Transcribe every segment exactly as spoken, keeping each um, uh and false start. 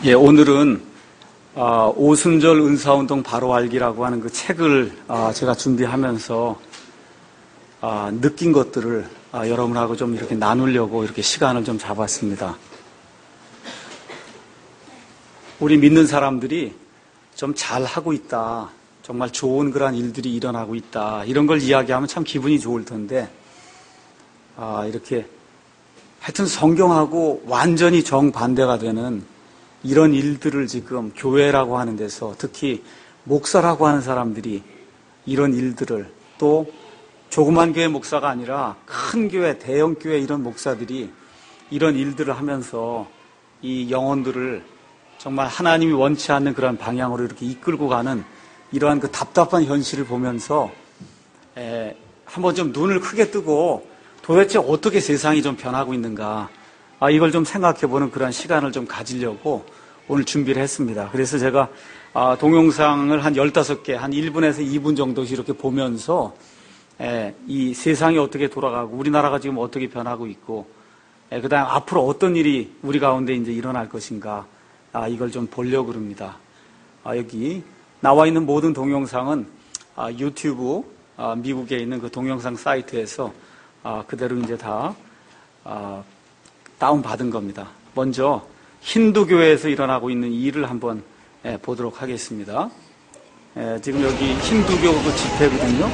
예, 오늘은 어, 오순절 은사운동 바로 알기라고 하는 그 책을 어, 제가 준비하면서 어, 느낀 것들을 어, 여러분하고 좀 이렇게 나누려고 이렇게 시간을 좀 잡았습니다. 우리 믿는 사람들이 좀 잘하고 있다, 정말 좋은 그런 일들이 일어나고 있다, 이런 걸 이야기하면 참 기분이 좋을 텐데 어, 이렇게 하여튼 성경하고 완전히 정반대가 되는 이런 일들을 지금 교회라고 하는 데서, 특히 목사라고 하는 사람들이 이런 일들을, 또 조그만 교회 목사가 아니라 큰 교회, 대형 교회 이런 목사들이 이런 일들을 하면서 이 영혼들을 정말 하나님이 원치 않는 그런 방향으로 이렇게 이끌고 가는 이러한 그 답답한 현실을 보면서 에, 한번 좀 눈을 크게 뜨고 도대체 어떻게 세상이 좀 변하고 있는가, 아, 이걸 좀 생각해보는 그런 시간을 좀 가지려고 오늘 준비를 했습니다. 그래서 제가 아, 동영상을 한 열다섯 개, 한 일 분에서 이 분 정도씩 이렇게 보면서 에, 이 세상이 어떻게 돌아가고 우리나라가 지금 어떻게 변하고 있고, 에, 그다음 앞으로 어떤 일이 우리 가운데 이제 일어날 것인가, 아, 이걸 좀 보려고 합니다. 아, 여기 나와 있는 모든 동영상은 아, 유튜브 아, 미국에 있는 그 동영상 사이트에서 아, 그대로 이제 다 아, 다운받은 겁니다. 먼저 힌두교에서 일어나고 있는 일을 한번 예, 보도록 하겠습니다. 예, 지금 여기 힌두교 그 집회거든요.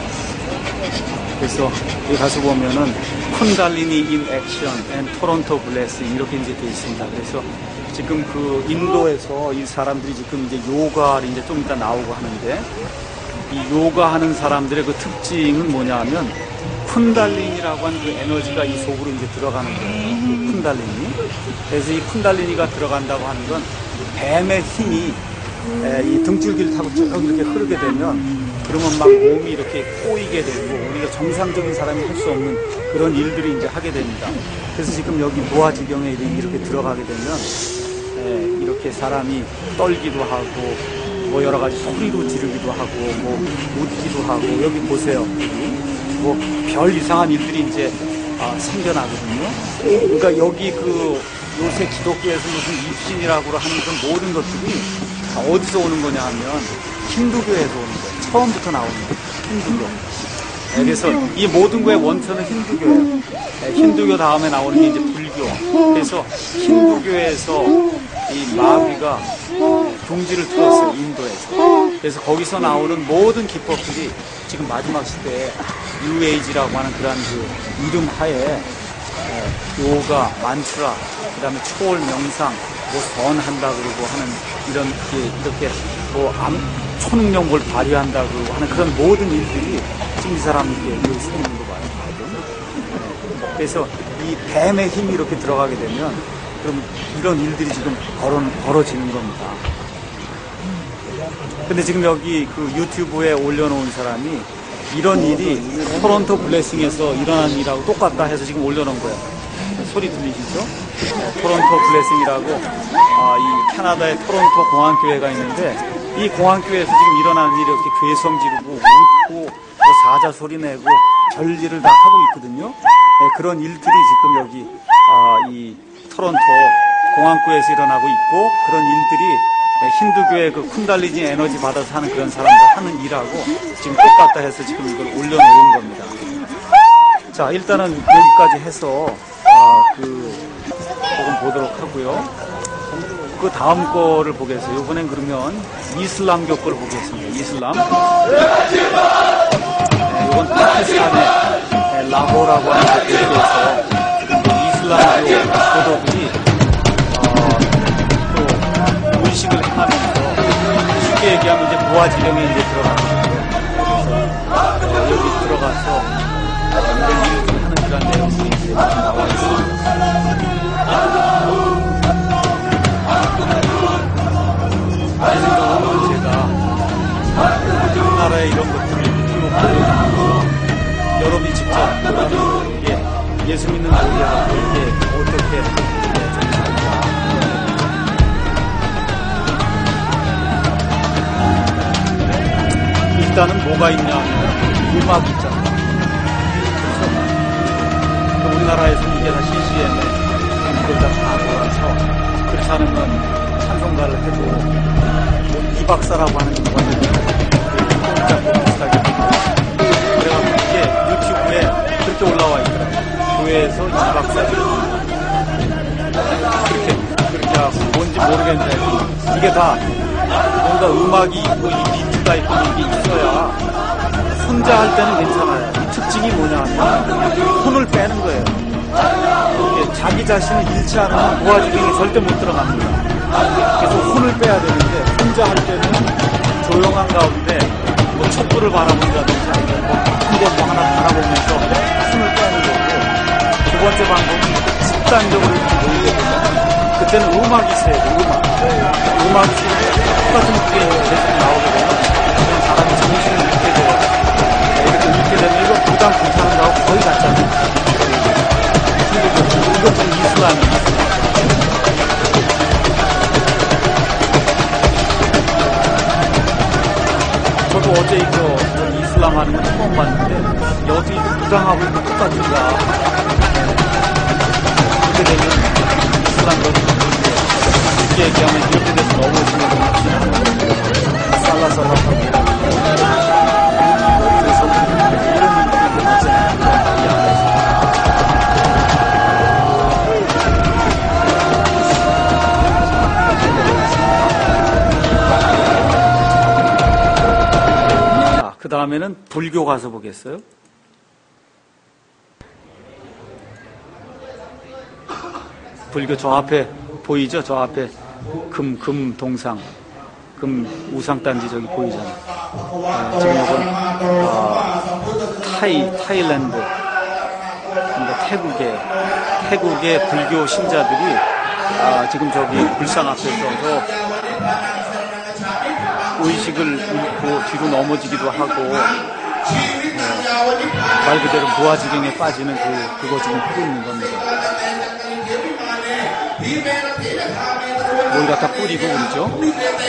그래서 여기 가서 보면은 쿤달리니 인 액션 앤 토론토 블레싱 이렇게 이제 되어 있습니다. 그래서 지금 그 인도에서 이 사람들이 지금 이제 요가를 이제 좀 이따 나오고 하는데, 이 요가 하는 사람들의 그 특징은 뭐냐 하면 쿤달리니라고 하는 그 에너지가 이 속으로 이제 들어가는 거예요. 그 쿤달리니. 그래서 이 쿤달리니가 들어간다고 하는 건 뱀의 힘이 이 등줄기를 타고 쭉 이렇게 흐르게 되면, 그러면 막 몸이 이렇게 꼬이게 되고 우리가 정상적인 사람이 할 수 없는 그런 일들을 이제 하게 됩니다. 그래서 지금 여기 무아지경에 이렇게 들어가게 되면 이렇게 사람이 떨기도 하고 뭐 여러 가지 소리로 지르기도 하고 뭐 웃기도 하고, 여기 보세요. 뭐 별 이상한 일들이 이제 아, 생겨나거든요. 그러니까 여기 그 요새 기독교에서 무슨 입신이라고 하는 그 모든 것들이 다 어디서 오는 거냐 하면 힌두교에서 오는 거예요. 처음부터 나오는 거예요. 힌두교. 네, 그래서 이 모든 거의 원천은 힌두교예요. 네, 힌두교 다음에 나오는 게 이제 불교. 그래서 힌두교에서 이 마귀가 종지를 틀었어요, 인도에서. 그래서 거기서 나오는 모든 기법들이 지금 마지막 시대에 뉴에이지라고 하는 그런 그 이름 하에 요가, 만트라, 그 다음에 초월 명상, 뭐 선한다 그러고 하는 이런 게 이렇게 뭐 암, 초능력을 발휘한다 그러고 하는 그런 모든 일들이 지금 이 사람들께 여기 서 있는 거 봐요. 그래서 이 뱀의 힘이 이렇게 들어가게 되면 그럼 이런 일들이 지금 벌어, 벌어지는 겁니다. 근데 지금 여기 그 유튜브에 올려놓은 사람이 이런 일이 토론토 블레싱에서 일어난 일하고 똑같다 해서 지금 올려놓은 거예요. 소리 들리시죠? 네, 토론토 블레싱이라고 아, 이 캐나다의 토론토 공항교회가 있는데, 이 공항교회에서 지금 일어나는 일이 이렇게 괴성 지르고 웃고 뭐 사자 소리 내고 별일을 다 하고 있거든요. 네, 그런 일들이 지금 여기 아, 이 토론토 공항교회에서 일어나고 있고, 그런 일들이 힌두교의 그 쿤달리니 에너지 받아서 하는 그런 사람들 하는 일하고 지금 똑같다 해서 지금 이걸 올려놓은 겁니다. 자, 일단은 여기까지 해서 아, 그 조금 보도록 하고요. 그 다음 거를 보겠어요. 이번엔 그러면 이슬람교 거를 보겠습니다. 이슬람. 네, 이건 파키스탄의 라호라고 하는 곳에서 이슬람교 교도들이 의식을 행하면서, 쉽게 얘기하면 이제 무아지경에 이제 들어가는 거예요. 그래서 여기 들어가서 이런 일을 하는 그런 내용들이 이제 나와 있습니다. 그래서 오늘 제가 우리나라의 이런 것들을 쭉 보여주고, 여러분이 직접 그다음에 이게 예수 믿는 우리가 이게 어떻게 좀 살까. 일단은 뭐가 있냐 하면 음악이 있잖아요. 그래서 우리나라에서 이게 다 씨씨엠에 이걸 다 다 돌아서, 그렇지 않으면 찬송 뭔가를 해도 뭐 이박사라고 하는 경우가 있는데 비슷하게 그래가지고 이게 유튜브에 그렇게 올라와 있더라고요. 교회에서 이박사를 그렇게 그렇게 하고 뭔지 모르겠는데 이게 다 뭔가 음악이 있고 이 비트가 있고 이게 있어야 혼자 할 때는 괜찮아요. 특징이 뭐냐면 혼을 빼는 거예요. 이게 자기 자신을 잃지 않으면 무아지경에 절대 못 들어갑니다. 그래서 혼을 빼야 되는데 혼자 할 때는 조용한 가운데 뭐 촛불을 바라본다든지 아니면 뭐 큰 거 뭐 하나 바라보면서 혼을 빼는 거고, 두 번째 방법은 집단적으로 이렇게 모이게 되면 그때는 음악이 있어야 돼요. 음악. 음악이 있으면 똑같은 곡이 계속 나오게 되면 그런 사람이 정신을 잃게 돼요. 이렇게 잃게 되면 이거 부담 괜찮은 거하고 거의 같잖아요. 이것도 이슬람이에요. 저도 어제 이거 이슬람 하는 거 처음 봤는데 어떻게 이거 부당하고 이거 똑같은가. 그렇게 되면 이슬람도 쉽게 얘기하면 이렇게 돼서 넘어지는 거 살라살라하고 그래서 이런 느낌이 나잖아요. 이 안에서. 그 다음에는 불교 가서 보겠어요. 불교 저 앞에 보이죠? 저 앞에 금, 금 동상, 금 우상단지 저기 보이잖아요. 네, 지금 이건 어, 타이, 타일랜드, 그러니까 태국의, 태국의 불교 신자들이 아, 지금 저기 불상 앞에서 저 의식을 잃고 뒤로 넘어지기도 하고 어, 말 그대로 무아지경에 빠지는 그, 그거 지금 하고 있는 겁니다. 뭘 갖다 뿌리고 그러죠?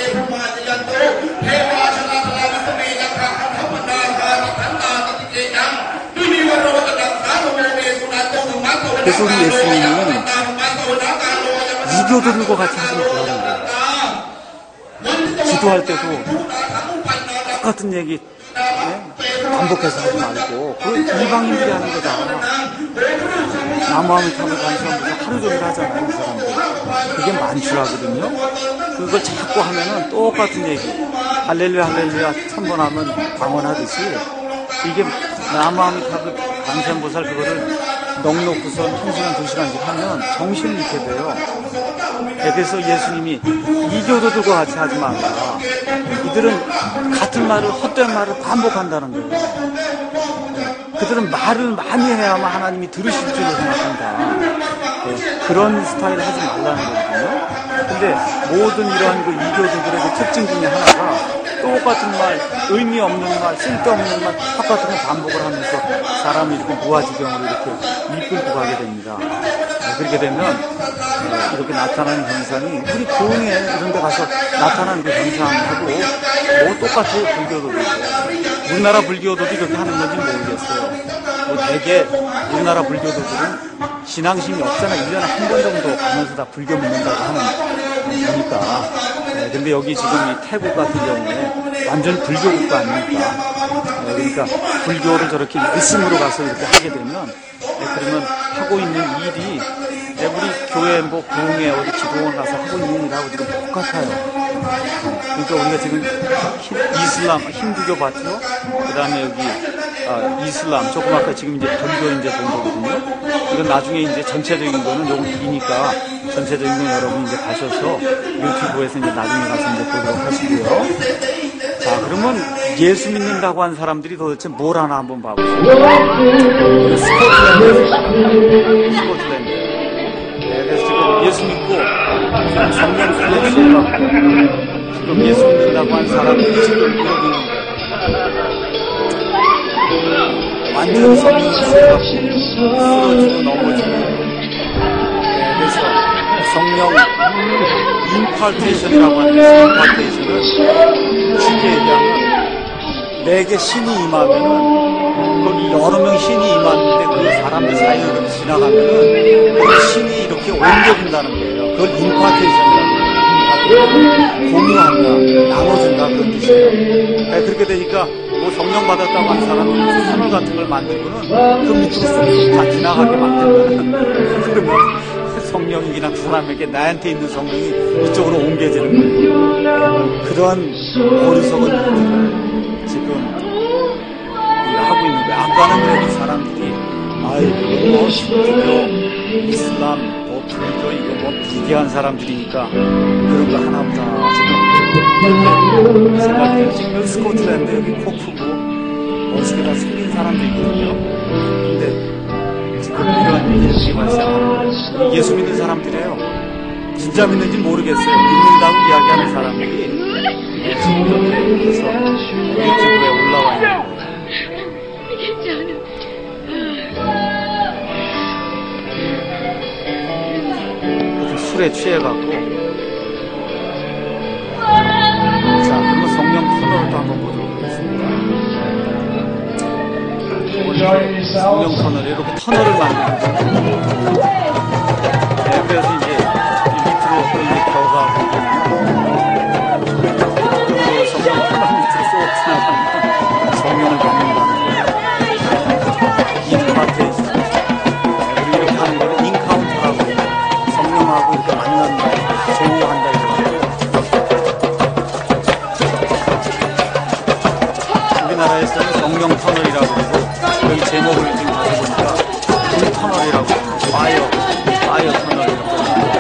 그래서 우리 예수님은 이교도들과 같이 하시는 거라는 거예요. 기도할 때도 똑같은 얘기 네? 반복해서 하지 말고 그 이방인들이 하는 거다. 나무함을 타고 다니면서 하루 종일 하잖아요. 그 사람들. 그게 만주라거든요. 그걸 자꾸 하면은 똑같은 얘기. 할렐루야 할렐루야 천번 하면 방언하듯이 이게 나무함을 타고 관세음보살 그거를 넉넉고선 한 시간 두 시간씩 하면 정신을 잃게 돼요. 그래서 예수님이 이교도들과 같이 하지 말라. 이들은 같은 말을 헛된 말을 반복한다는 거예요. 그들은 말을 많이 해야만 하나님이 들으실 줄로 생각한다. 네, 그런 스타일 하지 말라는 거거든요. 근데 모든 이러한 그 이교도들의 그 특징 중에 하나가 똑같은 말, 의미 없는 말, 쓸데없는 말, 똑같은 걸 반복을 하면서 사람이 이렇게 무아지경으로 이렇게 이끌고 가게 됩니다. 네, 그렇게 되면 네, 이렇게 나타나는 현상이 우리 교회 이런 데 가서 나타나는 그 현상하고 뭐 똑같아요. 불교도도. 우리나라 불교도도 이렇게 하는 건지 모르겠어요. 뭐 대개 우리나라 불교도들은 신앙심이 없잖아. 일 년에 한 번 정도 가면서 다 불교 믿는다고 하는 거니까. 네, 근데 여기 지금 이 태국 같은 경우에 완전 불교 국가 아닙니까? 네, 그러니까 불교를 저렇게 믿음으로 가서 이렇게 하게 되면 네, 그러면 하고 있는 일이 네, 우리 교회 뭐 부흥회 어디 기도원 가서 하고 있는 일하고 지금 똑같아요. 네, 그러니까 우리가 지금 이슬람, 힌두교 봤죠? 그 다음에 여기 아, 이슬람, 조금 아까 지금 이제 불교 이제 본 거거든요. 이건 나중에 이제 전체적인 거는 요거 기니까 전체적인 건 여러분 이제 가셔서 유튜브에서 이제 나중에 가서 이제 보도록 하시고요. 자, 그러면 예수 믿는다고 한 사람들이 도대체 뭘 하나 한번 봐보세요. 스코틀랜드. 스코틀랜드. 네, 그래서 지금 예수 믿고 지금 성령 수에 취해갖고 지금 예수 믿는다고 한 사람들이 지금 이러고 있는 거예요. 완전 성령 수에 쓰러지고 넘어지고 네, 그래서 성령 임파테이션이라고 하는데 임파테이션은 쉽게 얘기하면 내게 신이 임하면은 거기 여러 명 신이 임하는데 그 사람들 사이를 이렇게 지나가면은 그 신이 이렇게 옮겨진다는 거예요. 그걸 임파테이션이라고 해요. 공유한다, 나눠준다 그런 뜻이에요. 네, 그렇게 되니까 뭐 성령 받았다고 하는 사람은 터널 같은 걸 만들고는 그 밑으로 쏙 다 지나가게 만들면 그러면 성령이 그냥 그 사람에게 나한테 있는 성령이 이쪽으로 옮겨지는 거예요. 그러한 어리석은 일들을 지금 우리가 하고 있는 거예요. 아까는 그래도 사람들이 아이고 뭐 신주교, 이슬람, 뭐 불교 이거 뭐 비대한 사람들이니까 그런 거 하나보다 지금 생각해요. 지금 스코틀랜드 여기 코프고 멋있게 다 생긴 사람도 있거든요. 근데 지금 이런 일들이 발생하는 거예요. 예수 믿는 사람들이에요. 진짜 믿는지 모르겠어요. 믿는다고 이야기하는 사람들이 지금 이렇게 해서 유튜브에 올라와 있는 거예요. 술에 취해갖고. 자, 그러면 성령 터널을 또 한번 보도록 하겠습니다. 성령 터널, 이렇게 터널을 만드는 거예요. 네, 그래서 이제 밑으로 이제 벼가 그 성령 터널 밑으로 쏙 지나가면 성령을 받는다는 거예요. 인파테이션. 우리 이렇게 하는 거는 인카운터라고 해요. 성령하고 이렇게 만난다, 조우한다 이렇게. 우리나라에서는 성령 터널이라고 그러고 여기 제목을 지금 다시 보니까 불 터널이라고 해요. 파이어, 파이어 터널이라고.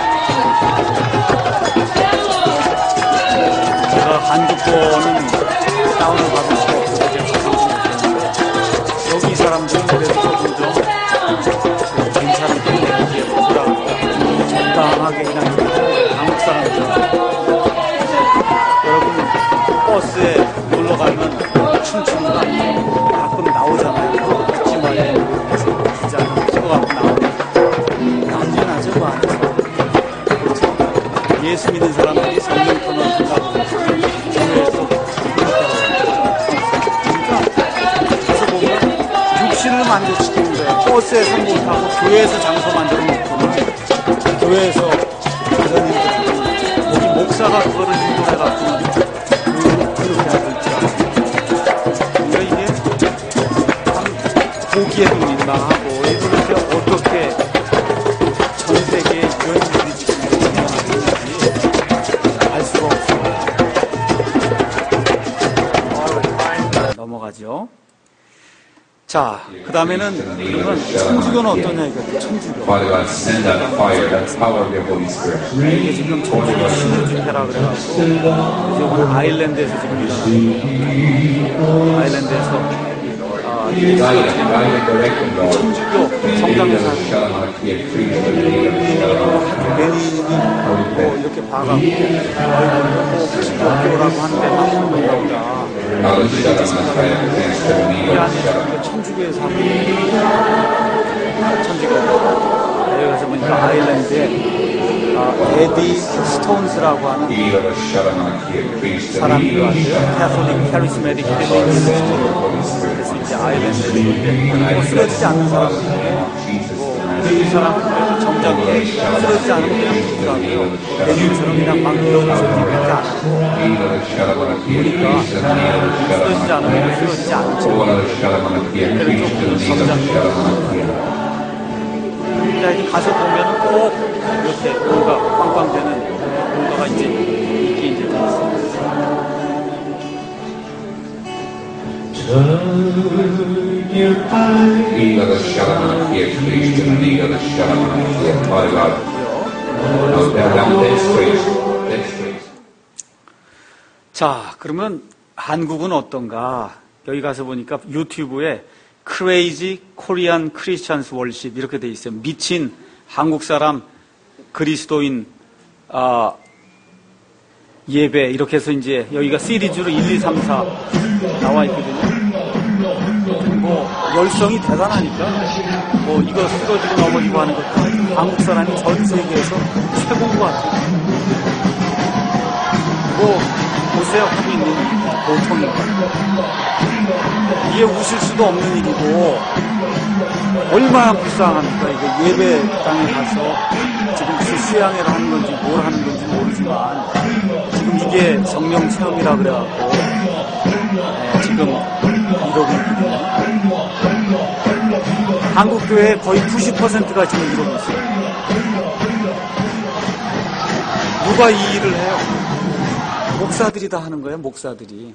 제가 한국권은 다운을 받을 수가 없어서 제가 가성분을 드렸는데 여기 사람들은 그래도 조금 더 괜찮은 편이에요. 적당하게 그냥 한국 사람들. 여러분 버스에 놀러 가면 춤추는 거 아니에요? 가끔 나오잖아요. 듣지 말고 기자는 찍어갖고 나오면 난리나죠 그 안에서. 그렇죠? 예수 믿는 사람들이 성령 터널 한다고 교회에서 그러니까 가서 보면 육신을 만족시키는 거예요. 버스에 상봉 타고 교회에서 장소 만들어 놓고는 교회에서 그런 일들, 여기 목사가 그거를 인도해갖고 그, 그렇게 하고 있죠. 그러니까 이게 참 보기에도 민망하고 이렇게 어떻게 전 세계에 이런 일들이 지금 일어나고 있는지 알 수가 없어요. 넘어가죠. 자, 그 다음에는 그러면 천주교는 어떠냐 이거죠. 천주교. 이게 지금 천주교 신유 집회라 그래가지고 이건 아일랜드에서 지금 일어나는 아일랜드에서 아, 천주교 성장교사 베니님이 뭐 이렇게 봐갖고 뭐 기독교라고 하는데 막 그런가 보다. 이렇게 생각하는데 이 안에 천주교의 사람이 천주교 여기 가서 보니까 아일랜드에 아, 에디 스톤스라고 하는 사람이 왔어요. 캐톨릭 카리스메틱 힐링 미니스트리. 그래서 이제 아일랜드에 있는데 뭐 쓰러지지 않는 사람인데 뭐 이 사람은 정작에 쓰러지지 않으면 그냥 죽더라고요. 베니처럼 그냥 막 이런저런밖에 안 하고 보니까 쓰러지지 않으면 쓰러지지 않죠. 그래서 조금 정작에 자, 이제 가서 보면은 꼭 이렇게 뭔가 빵빵되는 뭔가가 이제 있게 이제 돼 있습니다. 자, 그러면 한국은 어떤가? 여기 가서 보니까 유튜브에 Crazy Korean Christians Worship 이렇게 돼 있어요. 미친 한국 사람 그리스도인 아, 예배 이렇게 해서 이제 여기가 시리즈로 일, 이, 삼, 사 나와 있거든요. 뭐 열성이 대단하니까 뭐 이거 쓰러지고 넘어지고 하는 것도 한국 사람이 전 세계에서 최고인 것 같아요. 뭐 보세요 하고 있는 보통인가. 이게 웃을 수도 없는 일이고 얼마나 불쌍합니까? 이거 예배당에 가서 지금 수양회를 하는 건지 뭘 하는 건지 모르지만 지금 이게 성령 체험이라 그래갖고 네, 지금 이러고 있거든요. 한국 교회 거의 구십 퍼센트가 지금 이러고 있어요. 누가 이 일을 해요? 목사들이 다 하는 거예요, 목사들이.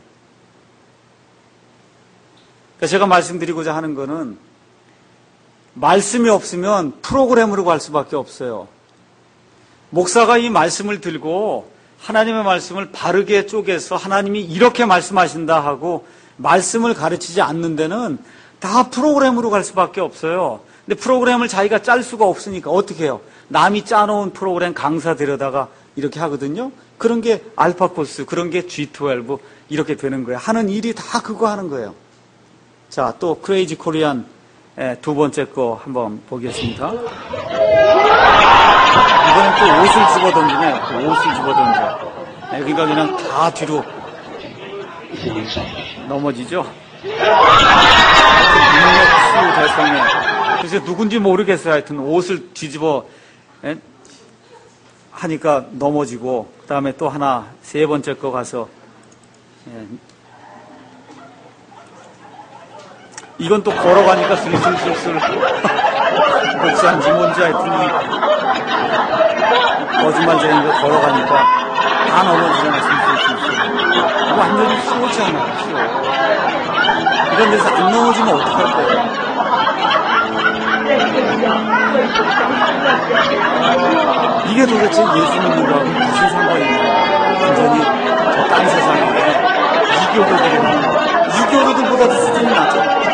그러니까 제가 말씀드리고자 하는 거는 말씀이 없으면 프로그램으로 갈 수밖에 없어요. 목사가 이 말씀을 들고 하나님의 말씀을 바르게 쪼개서 하나님이 이렇게 말씀하신다 하고 말씀을 가르치지 않는 데는 다 프로그램으로 갈 수밖에 없어요. 근데 프로그램을 자기가 짤 수가 없으니까 어떻게 해요? 남이 짜놓은 프로그램 강사 데려다가 이렇게 하거든요. 그런 게 알파 코스, 그런 게 지 십이 이렇게 되는 거예요. 하는 일이 다 그거 하는 거예요. 자, 또 크레이지 코리안 두 번째 거 한번 보겠습니다. 이번엔 또 옷을 집어던지네. 또 옷을 집어던져. 그러니까 그냥 다 뒤로 넘어지죠. 능력수 대성에. 그래서 누군지 모르겠어요. 하여튼 옷을 뒤집어 에? 하니까 넘어지고, 그 다음에 또 하나 세 번째 거 가서 예. 이건 또 걸어가니까 슬슬슬슬 복수한지 뭔지 하여튼 거짓말쟁이가 걸어가니까 다 넘어지잖아. 슬슬슬슬 완전히 쏘잖아. 쏘. 이런 데서 안 넘어지면 어떡할 거예요? 이게 도대체 예수 믿는 거하고 무슨 상관이 있냐. 완전히 저 딴 세상에 이교도들이 이교도들보다도 수준이 낮잖아.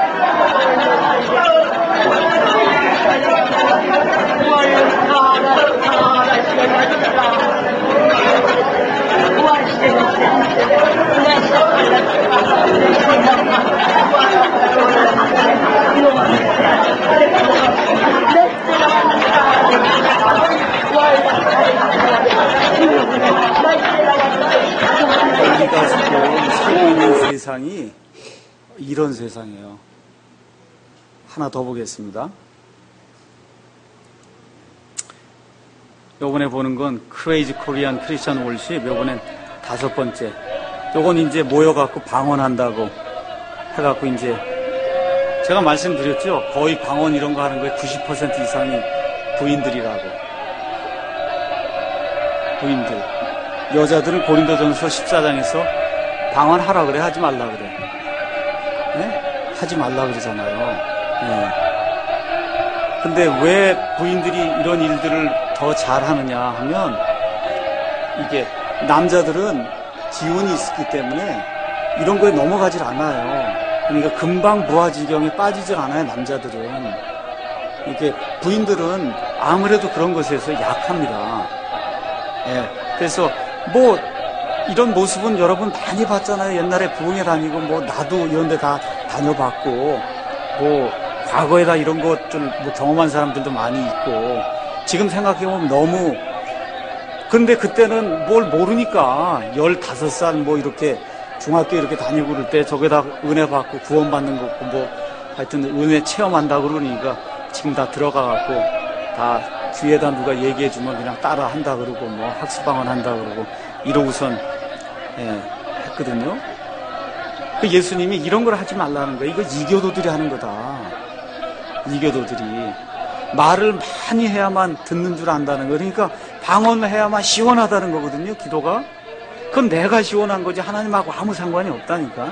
우리가 지금 살고 있는 세상이 이런 세상이에요. 하나 더 보겠습니다. 요번에 보는 건 크레이지 코리안 크리스천 월십. 요번엔 다섯 번째. 요건 이제 모여갖고 방언한다고 해갖고 이제 제가 말씀드렸죠. 거의 방언 이런 거 하는 거에 구십 퍼센트 이상이 부인들이라고. 부인들. 여자들은 고린도전서 십사 장에서 방언하라 그래, 하지 말라 그래. 네? 하지 말라 그러잖아요. 네. 근데 왜 부인들이 이런 일들을 더 잘하느냐 하면 이게 남자들은 기운이 있기 때문에 이런 거에 넘어가질 않아요. 그러니까 금방 부하지경에 빠지질 않아요, 남자들은. 이렇게 부인들은 아무래도 그런 것에서 약합니다. 예. 그래서 뭐 이런 모습은 여러분 많이 봤잖아요. 옛날에 부흥회 다니고 뭐 나도 이런 데 다 다녀봤고 뭐 과거에 다 이런 것들 뭐 경험한 사람들도 많이 있고 지금 생각해보면 너무 근데 그때는 뭘 모르니까 열다섯 살 뭐 이렇게 중학교 이렇게 다니고 그럴 때 저게다 은혜 받고 구원받는 거고 뭐 하여튼 은혜 체험한다 그러니까 지금 다 들어가갖고 다 뒤에다 누가 얘기해주면 그냥 따라 한다 그러고 뭐 학습방언 한다 그러고 이러고선 예, 했거든요. 그 예수님이 이런 걸 하지 말라는 거예요. 이거 이교도들이 하는 거다. 이교도들이 말을 많이 해야만 듣는 줄 안다는 거. 그러니까 방언을 해야만 시원하다는 거거든요. 기도가. 그럼 내가 시원한 거지 하나님하고 아무 상관이 없다니까.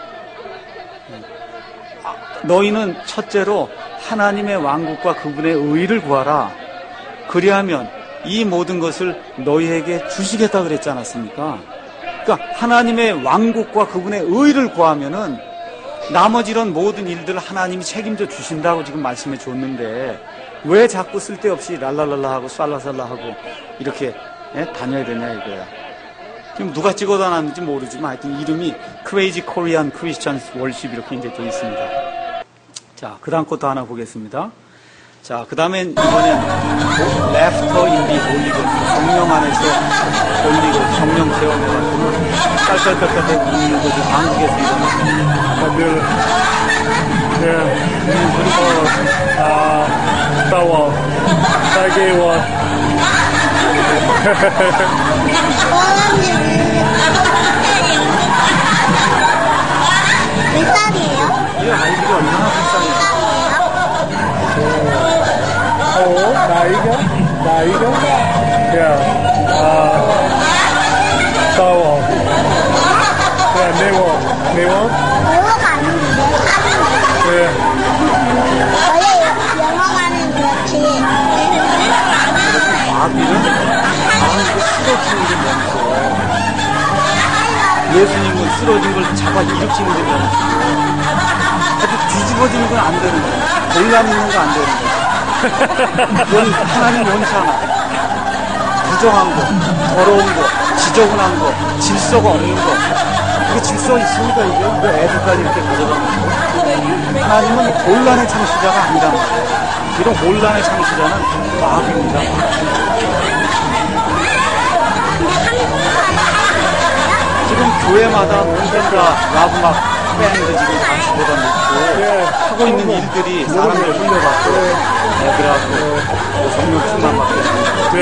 너희는 첫째로 하나님의 왕국과 그분의 의를 구하라. 그리하면 이 모든 것을 너희에게 주시겠다 그랬지 않았습니까? 그러니까 하나님의 왕국과 그분의 의를 구하면은 나머지 이런 모든 일들을 하나님이 책임져 주신다고 지금 말씀해 줬는데 왜 자꾸 쓸데없이 랄랄랄라 하고 쌀라살라 하고 이렇게 예? 다녀야 되냐 이거야. 지금 누가 찍어다 놨는지 모르지만 하여튼 이름이 크레이지 코리안 크리스천 월십 이렇게 이제 되어 있습니다. 자, 그 다음 것도 하나 보겠습니다. 자, 그 다음엔 이번엔 Laughter in the Holy Ghost. 성령 안에서 Holy Ghost, 성령 체험해가지고 깔깔깔깔 웃는 거죠. 한국에서 일어나는. 다들 네, 어, 아, 따워, 딸기원. 몇 살이에요? 이 아이들이 얼마나 불쌍해요. 어, 나이가? 나이가? 야, 아, 따워. 야, 네워, 네워? 영어가 아닌데 하는데 네. 원래 영어가는 그렇지. 마귀는 마귀가 쓰러지는 게 멈춰. 예수님은 쓰러진 걸 잡아 일으키는 게 멈춰. 아주 뒤집어지는 건 안 되는 거야. 혼란 있는 거 안 되는 거야. 그건 하나님 원치 않아. 부정한 거, 더러운 거, 지저분한 거, 질서가 없는 거. 이게 질서 있습니까, 이게? 왜 애들까지 이렇게 가져가는 거? 하나님은 혼란의 창시자가 아니란 말이에요. 이런 혼란의 창시자는 마귀입니다. 지금 교회마다 언젠가 라브막 밴드 지금 단추보다 놓고 하고 있는 일들이 사람들 흘려갖고 애들하고 성령 충만받게 됩니다. 네, 네.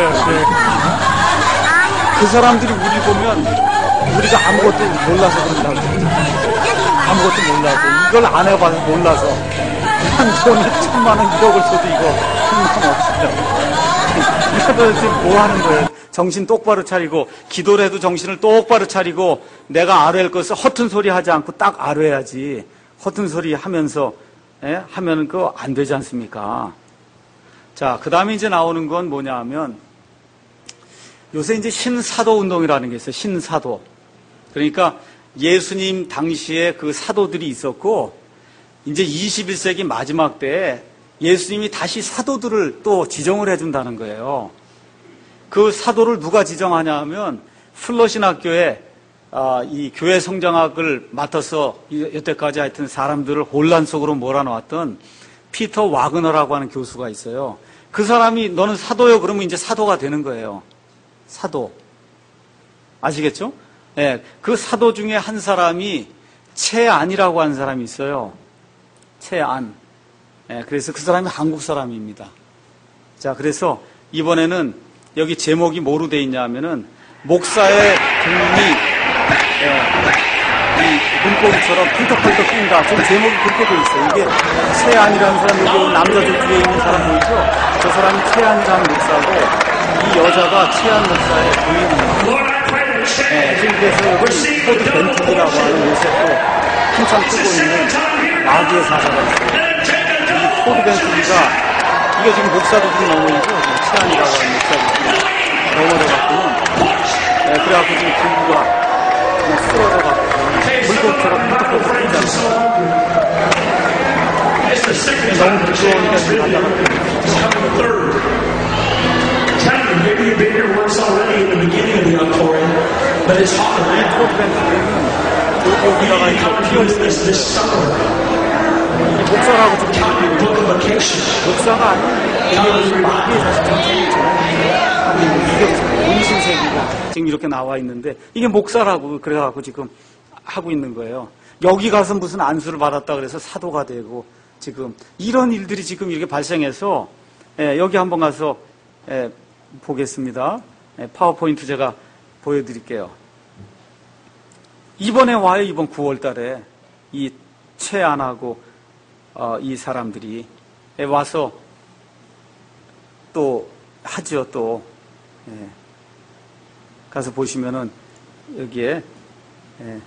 그 사람들이 우리 보면 우리가 아무것도 몰라서 그런다고. 아무것도 몰라서. 이걸 안 해봐서 몰라서. 한 돈에 천만 원, 일억을 써도 이거 힘만 없어요. 이거 지금 뭐 하는 거예요? 정신 똑바로 차리고, 기도를 해도 정신을 똑바로 차리고, 내가 아뢰할 것을 허튼 소리 하지 않고 딱 아뢰야지. 허튼 소리 하면서, 예? 하면은 그거 안 되지 않습니까? 자, 그 다음에 이제 나오는 건 뭐냐 하면, 요새 이제 신사도 운동이라는 게 있어요. 신사도. 그러니까 예수님 당시에 그 사도들이 있었고, 이제 이십일 세기 마지막 때에 예수님이 다시 사도들을 또 지정을 해준다는 거예요. 그 사도를 누가 지정하냐 하면, 플러신학교에 아, 이 교회 성장학을 맡아서 여태까지 하여튼 사람들을 혼란 속으로 몰아넣었던 피터 와그너라고 하는 교수가 있어요. 그 사람이 너는 사도요? 그러면 이제 사도가 되는 거예요. 사도. 아시겠죠? 예, 그 사도 중에 한 사람이 채안이라고 하는 사람이 있어요. 채안. 예, 그래서 그 사람이 한국 사람입니다. 자, 그래서 이번에는 여기 제목이 뭐로 돼 있냐 하면은 목사의 등이 예, 이 물고기처럼 펄떡펄떡 뛴다. 좀 제목이 그렇게 돼 있어요. 이게 채안이라는 사람, 여기 남자들 뒤에 있는 사람 보이죠? 저 사람이 채안이라는 목사고, 이 여자가 채안 목사의 부인입니다. 네, 지금 그래서 여기 포드 벤틀리라고 하는 요새 또 한참 뜨고 있는 마귀의 사자가 있어요. 이 포드 벤틀리가, 이게 지금 목사도 지금 넘어오죠? 채안이라고 하는 목사도 지금 넘어져갖고는, 네, 그래갖고 지금 부부가 그냥 쓰러져갖고 물고기처럼 펄떡펄떡 뛰잖아요. 너무 부끄러우니까 지금 간다고. Maybe you've been here once already in the beginning of the outpouring, but it's hard. 여기다가 이제 피어 있는 this this summer. 목사라고 지금 Book of vacation. 목사가 아닌 대기업에서 마귀의 자식 정책이죠. 이게 문신색이고 지금 이렇게 나와 있는데 이게 목사라고 그래갖고 지금 하고 있는 거예요. 여기 가서 무슨 안수를 받았다 그래서 사도가 되고 지금 이런 일들이 지금 이렇게 발생해서 예, 여기 한번 가서 예, 보겠습니다. 예, 파워포인트 제가 보여드릴게요. 이번에 와요. 이번 구월 달에 이 채안하고 어, 이 사람들이 예, 와서 또 하죠. 또 예. 가서 보시면은 여기에 예.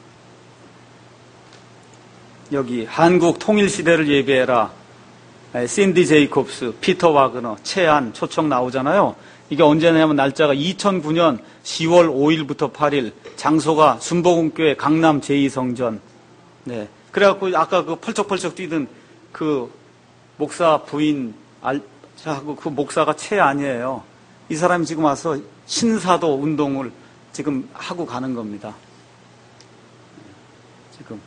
여기 한국 통일시대를 예배해라. 예, 신디 제이콥스, 피터 와그너, 채안 초청 나오잖아요. 이게 언제냐면 날짜가 이천구 년 시월 오일부터 팔일, 장소가 순복음교회 강남 제이 성전. 네. 그래갖고 아까 그 펄쩍펄쩍 뛰던 그 목사 부인 알하고 그 목사가 채안이에요. 이 사람이 지금 와서 신사도 운동을 지금 하고 가는 겁니다. 지금.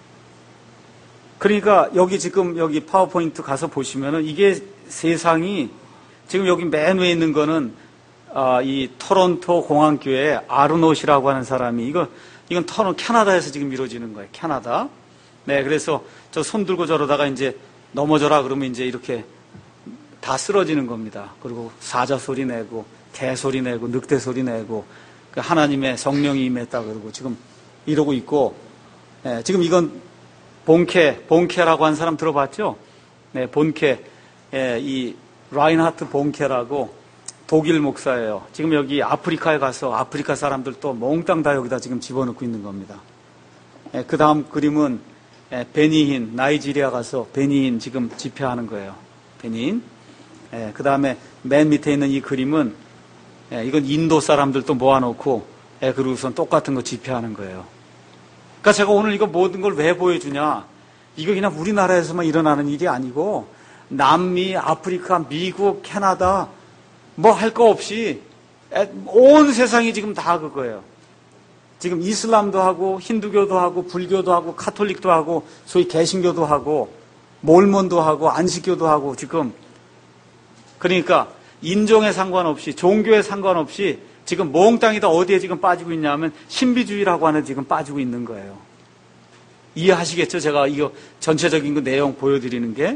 그러니까 여기 지금 여기 파워포인트 가서 보시면은 이게 세상이 지금 여기 맨 위에 있는 거는 아, 이 토론토 공항교회 아르노시라고 하는 사람이 이거 이건 토론 캐나다에서 지금 이루어지는 거예요. 캐나다. 네, 그래서 저 손 들고 저러다가 이제 넘어져라 그러면 이제 이렇게 다 쓰러지는 겁니다. 그리고 사자 소리 내고 개 소리 내고 늑대 소리 내고 하나님의 성령이 임했다 그러고 지금 이러고 있고, 네, 지금 이건 본케, 본케라고 한 사람 들어봤죠? 네, 본케, 예, 이 라인하트 본케라고 독일 목사예요. 지금 여기 아프리카에 가서 아프리카 사람들 또 몽땅 다 여기다 지금 집어넣고 있는 겁니다. 예, 그 다음 그림은 예, 베니힌, 나이지리아 가서 베니힌 지금 집회하는 거예요. 베니힌. 예, 그 다음에 맨 밑에 있는 이 그림은 예, 이건 인도 사람들 또 모아놓고 예, 그러고선 똑같은 거 집회하는 거예요. 그러니까 제가 오늘 이거 모든 걸 왜 보여주냐? 이거 그냥 우리나라에서만 일어나는 일이 아니고 남미, 아프리카, 미국, 캐나다 뭐 할 거 없이 온 세상이 지금 다 그거예요. 지금 이슬람도 하고 힌두교도 하고 불교도 하고 카톨릭도 하고 소위 개신교도 하고 몰몬도 하고 안식교도 하고 지금 그러니까 인종에 상관없이 종교에 상관없이 지금 몽땅이 다 어디에 지금 빠지고 있냐면 신비주의라고 하는 지금 빠지고 있는 거예요. 이해하시겠죠? 제가 이거 전체적인 그 내용 보여드리는 게.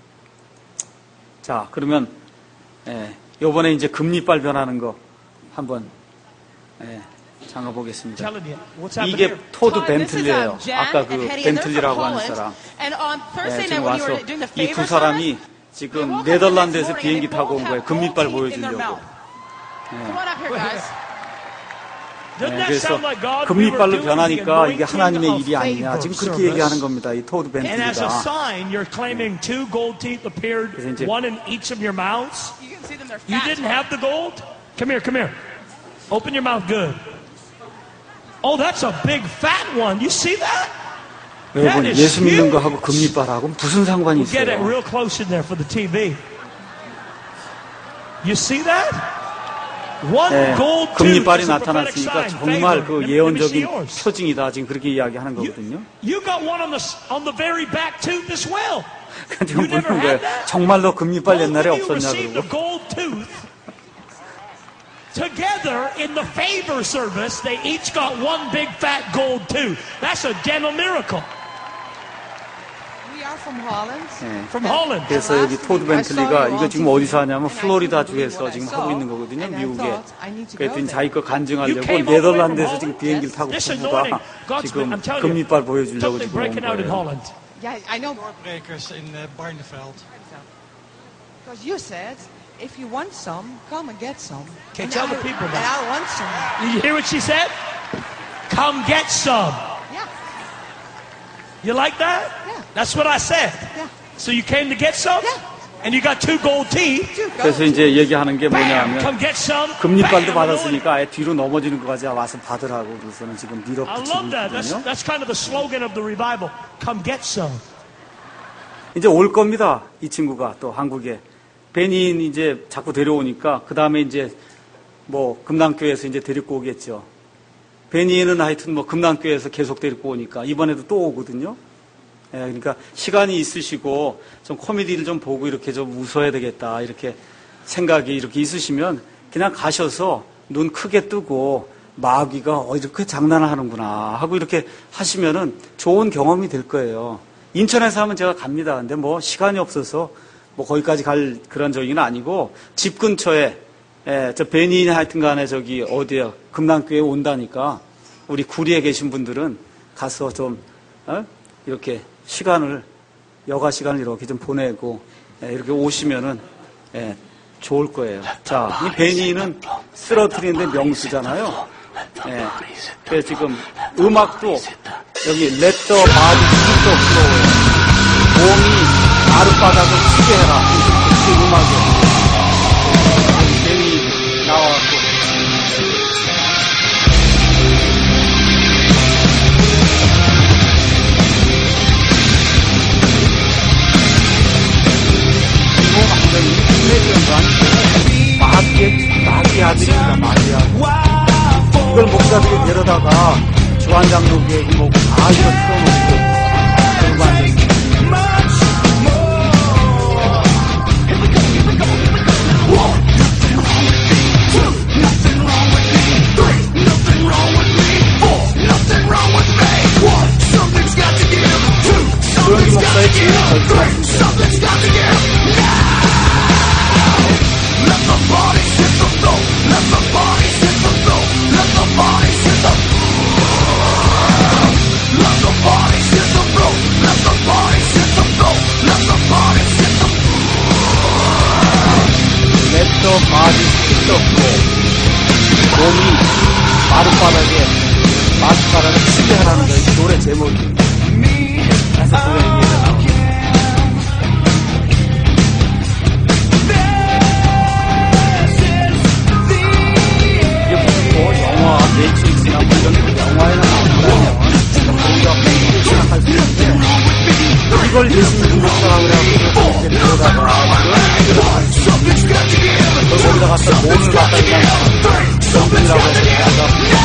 자, 그러면 예, 요번에 이제 금리빨 변하는 거 한번 예, 잠깐 보겠습니다. 이게 토드 벤틀리예요. 아까 그 벤틀리라고 하는 사람. 예, 지금 와서 이 두 사람이 지금 네덜란드에서 비행기 타고 온 거예요. 금리빨 보여주려고. 네. 네, 그래서 금리빨로 변하니까 이게 하나님의 일이 아니냐 지금 그렇게 얘기하는 겁니다. 이 토드 벤틀리가. 그래서 이제 You didn't have the gold? Come here, come here. Open your mouth good. Oh, that's a big fat one. You see that? 여러분, 예수 믿는 거하고 금리빨하고 무슨 상관이 있어요? Get it real close in there for the T V. You see that? One 네, gold 금리빨이 tooth is a prophetic 나타났으니까 sign. 정말 그 Let me see 예언적인 yours. 표징이다. 지금 그렇게 이야기하는 You, 거거든요. you got one on the on the very back tooth as well. 지금 You never 묻는 had 거예요. that? 정말로 금리빨 Both 옛날에 of you 없었냐 received a 그러고. gold tooth. Together in the favor service, they each got one big fat gold tooth. That's a dental miracle. We are from Holland. 네. From Holland. 그래서 여기 토드 벤틀리가 이거 지금 어디서 하냐면 플로리다 주에서 지금 하고 있는 거거든요. 미국에. 그랬더니 자기 거 간증하려고 네덜란드에서 지금 비행기를 타고 부부가 지금 금리빨 보여주려고 Something 지금 온 breaking out in 거예요. Holland. Yeah, I know. Doorbrekers in uh, Barneveld. Because you said, if you want some, come and get some. Okay, And tell the I- people And that. I want some. You hear what she said? Come get some. Yeah, You like that? Yeah. That's what I said. yeah. So you came to get some? Yeah. And you got two gold teeth? Two 그래서 gold. 이제 얘기하는 게 Bam! 뭐냐면 Come get some. 금리빨도 Bam! 받았으니까 아예 뒤로 넘어지는 것까지 와서 받으라고 그래서는 지금 I 밀어붙이고 love that. That's, 있거든요. that's kind of the slogan of the revival. Come get some. 이제 올 겁니다. 이 친구가 또 한국에. 베닌 이제 자꾸 데려오니까 그 다음에 이제 뭐 금남교회에서 이제 데리고 오겠죠. 베닌은 하여튼 뭐 금남교회에서 계속 데리고 오니까 이번에도 또 오거든요. 예, 그러니까 시간이 있으시고 좀 코미디를 좀 보고 이렇게 좀 웃어야 되겠다 이렇게 생각이 이렇게 있으시면 그냥 가셔서 눈 크게 뜨고 마귀가 어 이렇게 장난을 하는구나 하고 이렇게 하시면은 좋은 경험이 될 거예요. 인천에서 하면 제가 갑니다. 근데 뭐 시간이 없어서 뭐 거기까지 갈 그런 저기는 아니고 집 근처에 예, 저 베니인 하여튼 간에 저기 어디야 금남교회에 온다니까 우리 구리에 계신 분들은 가서 좀 어? 이렇게 시간을 여가 시간을 이렇게 좀 보내고 예, 이렇게 오시면은 예, 좋을 거예요. 자, 이 베니는 쓰러뜨리는데 명수잖아요. 예, 그래서 지금 음악도 여기 Let the body beat the floor 몸이 아랫바닥을 치게 해라. 이게 음악이에요. 베니 나와갖고 이거 완전히 힘내주는 거 아니에요? 마귀의 마귀의 아들입니다. 마귀의 아들. 이걸 목사들이 데려다가 주한장로교회 뭐고 다 이거 틀어놓고 그러고 앉았어요. Something's got to give. 바지 뜯었고 몸이 마룻바닥에 마룻바닥을 치게 하라는 거예요. 노래 제목이. 그래서 그가 얘기해요. 영화, 매트릭스나 뭐 이런 영화에는 나오거든요. 우리가 생각할 수 있는데, 이걸 예수님 목사라고 그래가지고, 이렇게 들어다가, 거기다 갖다 몸을 갖다 그냥, 정분이라고 해서,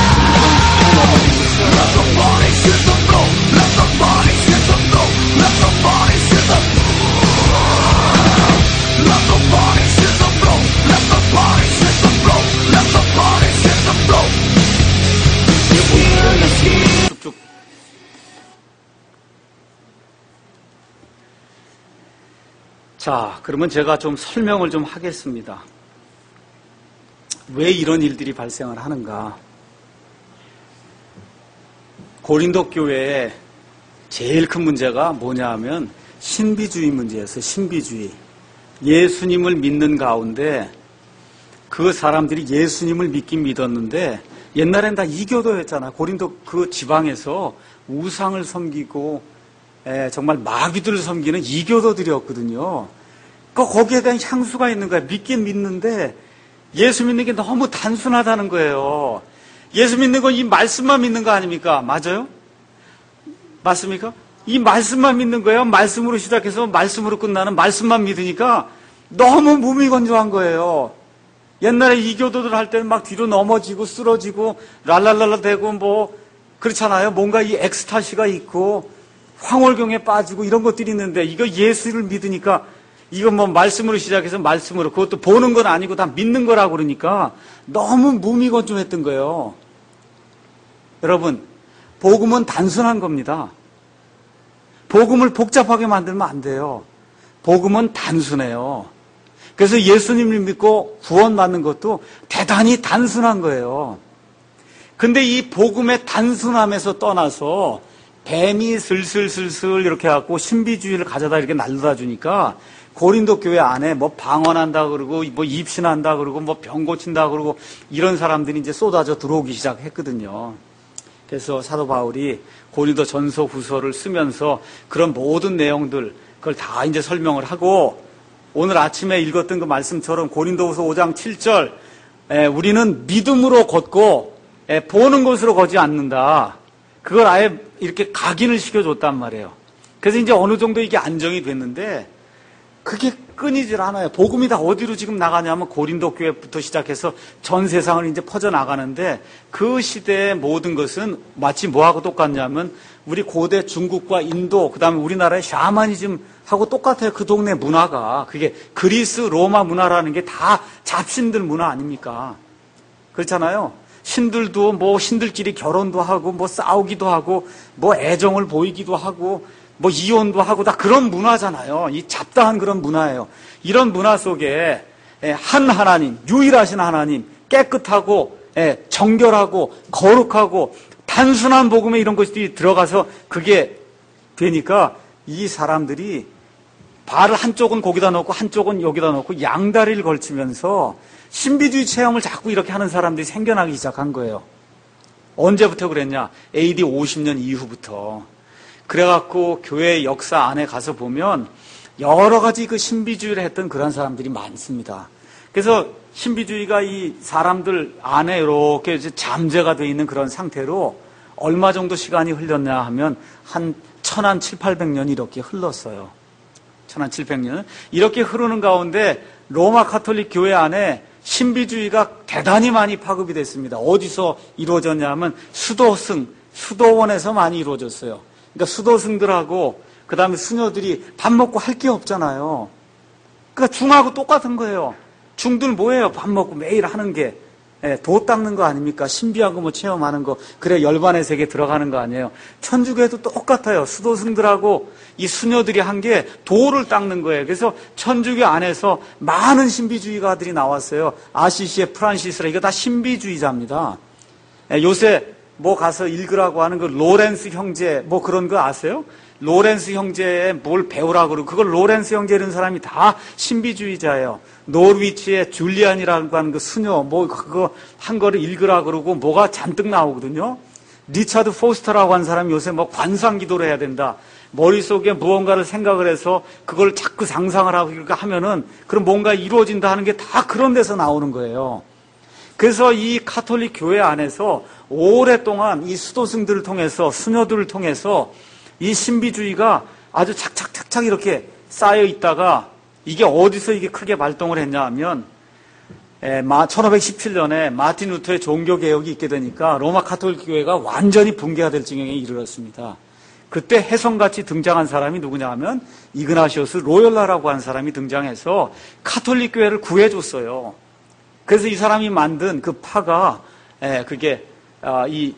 쭉쭉. 자, 그러면 제가 좀 설명을 좀 하겠습니다. 왜 이런 일들이 발생을 하는가? 고린도 교회의 제일 큰 문제가 뭐냐 하면 신비주의 문제였어요. 신비주의. 예수님을 믿는 가운데 그 사람들이 예수님을 믿긴 믿었는데 옛날엔 다 이교도였잖아요. 고린도 그 지방에서 우상을 섬기고 에, 정말 마귀들을 섬기는 이교도들이었거든요. 그러니까 거기에 대한 향수가 있는 거예요. 믿긴 믿는데 예수 믿는 게 너무 단순하다는 거예요. 예수 믿는 건 이 말씀만 믿는 거 아닙니까? 맞아요? 맞습니까? 이 말씀만 믿는 거예요. 말씀으로 시작해서 말씀으로 끝나는 말씀만 믿으니까 너무 무미건조한 거예요. 옛날에 이교도들 할 때는 막 뒤로 넘어지고 쓰러지고 랄랄랄라 대고 뭐 그렇잖아요. 뭔가 이 엑스타시가 있고 황홀경에 빠지고 이런 것들이 있는데 이거 예수를 믿으니까 이거 뭐 말씀으로 시작해서 말씀으로 그것도 보는 건 아니고 다 믿는 거라고 그러니까 너무 무미건조했던 거예요. 여러분, 복음은 단순한 겁니다. 복음을 복잡하게 만들면 안 돼요. 복음은 단순해요. 그래서 예수님을 믿고 구원받는 것도 대단히 단순한 거예요. 근데 이 복음의 단순함에서 떠나서 뱀이 슬슬슬슬 이렇게 해갖고 신비주의를 가져다 이렇게 날려다 주니까 고린도 교회 안에 뭐 방언한다 그러고 뭐 입신한다 그러고 뭐 병 고친다 그러고 이런 사람들이 이제 쏟아져 들어오기 시작했거든요. 그래서 사도 바울이 고린도 전서 후서를 쓰면서 그런 모든 내용들 그걸 다 이제 설명을 하고 오늘 아침에 읽었던 그 말씀처럼 고린도후서 오 장 칠 절 에, 우리는 믿음으로 걷고 에, 보는 것으로 걷지 않는다. 그걸 아예 이렇게 각인을 시켜줬단 말이에요. 그래서 이제 어느 정도 이게 안정이 됐는데 그게 끊이질 않아요. 복음이 다 어디로 지금 나가냐면 고린도 교회부터 시작해서 전 세상을 이제 퍼져나가는데 그 시대의 모든 것은 마치 뭐하고 똑같냐면 우리 고대 중국과 인도 그 다음에 우리나라의 샤머니즘하고 똑같아요. 그 동네 문화가. 그게 그리스 로마 문화라는 게 다 잡신들 문화 아닙니까? 그렇잖아요. 신들도 뭐 신들끼리 결혼도 하고 뭐 싸우기도 하고 뭐 애정을 보이기도 하고 뭐 이혼도 하고 다 그런 문화잖아요. 이 잡다한 그런 문화예요. 이런 문화 속에 한 하나님, 유일하신 하나님, 깨끗하고 정결하고 거룩하고 단순한 복음에 이런 것들이 들어가서 그게 되니까 이 사람들이 발을 한쪽은 거기다 놓고 한쪽은 여기다 놓고 양다리를 걸치면서 신비주의 체험을 자꾸 이렇게 하는 사람들이 생겨나기 시작한 거예요. 언제부터 그랬냐? 에이디 오십 년 이후부터. 그래갖고 교회 역사 안에 가서 보면 여러 가지 그 신비주의를 했던 그런 사람들이 많습니다. 그래서 신비주의가 이 사람들 안에 이렇게 이제 잠재가 되어 있는 그런 상태로 얼마 정도 시간이 흘렀냐 하면 한 천한 칠팔백 년이 이렇게 흘렀어요. 천한 칠백 년. 이렇게 흐르는 가운데 로마 카톨릭 교회 안에 신비주의가 대단히 많이 파급이 됐습니다. 어디서 이루어졌냐 하면 수도승, 수도원에서 많이 이루어졌어요. 그러니까 수도승들하고 그 다음에 수녀들이 밥 먹고 할 게 없잖아요. 그러니까 중하고 똑같은 거예요. 중들 뭐예요? 밥 먹고 매일 하는 게. 예, 도 닦는 거 아닙니까? 신비한 거 뭐 체험하는 거. 그래 열반의 세계 들어가는 거 아니에요. 천주교에도 똑같아요. 수도승들하고 이 수녀들이 한 게 도를 닦는 거예요. 그래서 천주교 안에서 많은 신비주의가들이 나왔어요. 아시시의 프란시스라 이거 다 신비주의자입니다. 예, 요새 뭐 가서 읽으라고 하는 그 로렌스 형제 뭐 그런 거 아세요? 로렌스 형제에 뭘 배우라고 그러고 그걸 로렌스 형제 이런 사람이 다 신비주의자예요. 노르위치의 줄리안이라고 하는 그 수녀 뭐 그거 한 거를 읽으라고 그러고 뭐가 잔뜩 나오거든요. 리차드 포스터라고 하는 사람이 요새 뭐 관상기도를 해야 된다. 머릿속에 무언가를 생각을 해서 그걸 자꾸 상상을 하고 그러니까 하면은 그럼 뭔가 이루어진다 하는 게 다 그런 데서 나오는 거예요. 그래서 이 카톨릭 교회 안에서 오랫동안 이 수도승들을 통해서 수녀들을 통해서 이 신비주의가 아주 착착착착 이렇게 쌓여 있다가 이게 어디서 이게 크게 발동을 했냐 하면 천오백십칠 년에 마틴 루터의 종교개혁이 있게 되니까 로마 카톨릭 교회가 완전히 붕괴가 될 지경에 이르렀습니다. 그때 혜성같이 등장한 사람이 누구냐 하면 이그나시오스 로열라라고 하는 사람이 등장해서 카톨릭 교회를 구해줬어요. 그래서 이 사람이 만든 그 파가 그게 이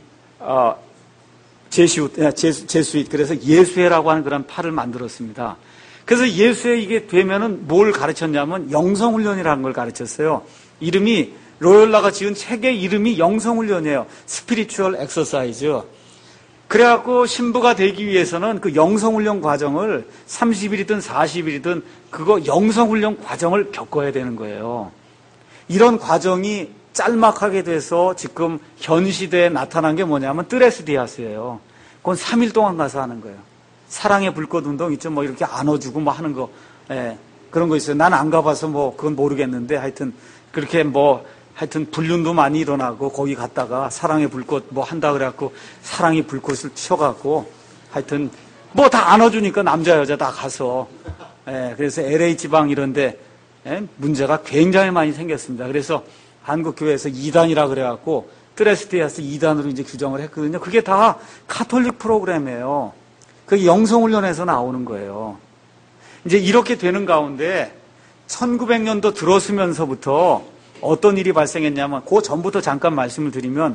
제수잇, 제수잇 그래서 예수회라고 하는 그런 파를 만들었습니다. 그래서 예수회 이게 되면은 뭘 가르쳤냐면 영성훈련이라는 걸 가르쳤어요. 이름이 로열라가 지은 책의 이름이 영성훈련이에요. 스피리추얼 엑서사이즈. 그래갖고 신부가 되기 위해서는 그 영성훈련 과정을 삼십 일이든 사십 일이든 그거 영성훈련 과정을 겪어야 되는 거예요. 이런 과정이 짤막하게 돼서 지금 현 시대에 나타난 게 뭐냐면 뜨레스디아스예요. 그건 삼 일 동안 가서 하는 거예요. 사랑의 불꽃 운동 있죠. 뭐 이렇게 안아주고 뭐 하는 거. 예, 그런 거 있어요. 난 안 가봐서 뭐 그건 모르겠는데 하여튼 그렇게 뭐 하여튼 불륜도 많이 일어나고 거기 갔다가 사랑의 불꽃 뭐 한다 그래갖고 사랑의 불꽃을 튀어갖고 하여튼 뭐 다 안아주니까 남자 여자 다 가서 예, 그래서 엘에이 지방 이런데 예, 문제가 굉장히 많이 생겼습니다. 그래서 한국 교회에서 이단이라 그래갖고 뜨레스디아스 이단으로 이제 규정을 했거든요. 그게 다 카톨릭 프로그램이에요. 그게 영성훈련에서 나오는 거예요. 이제 이렇게 되는 가운데 천구백 년도 들어서면서부터 어떤 일이 발생했냐면 그 전부터 잠깐 말씀을 드리면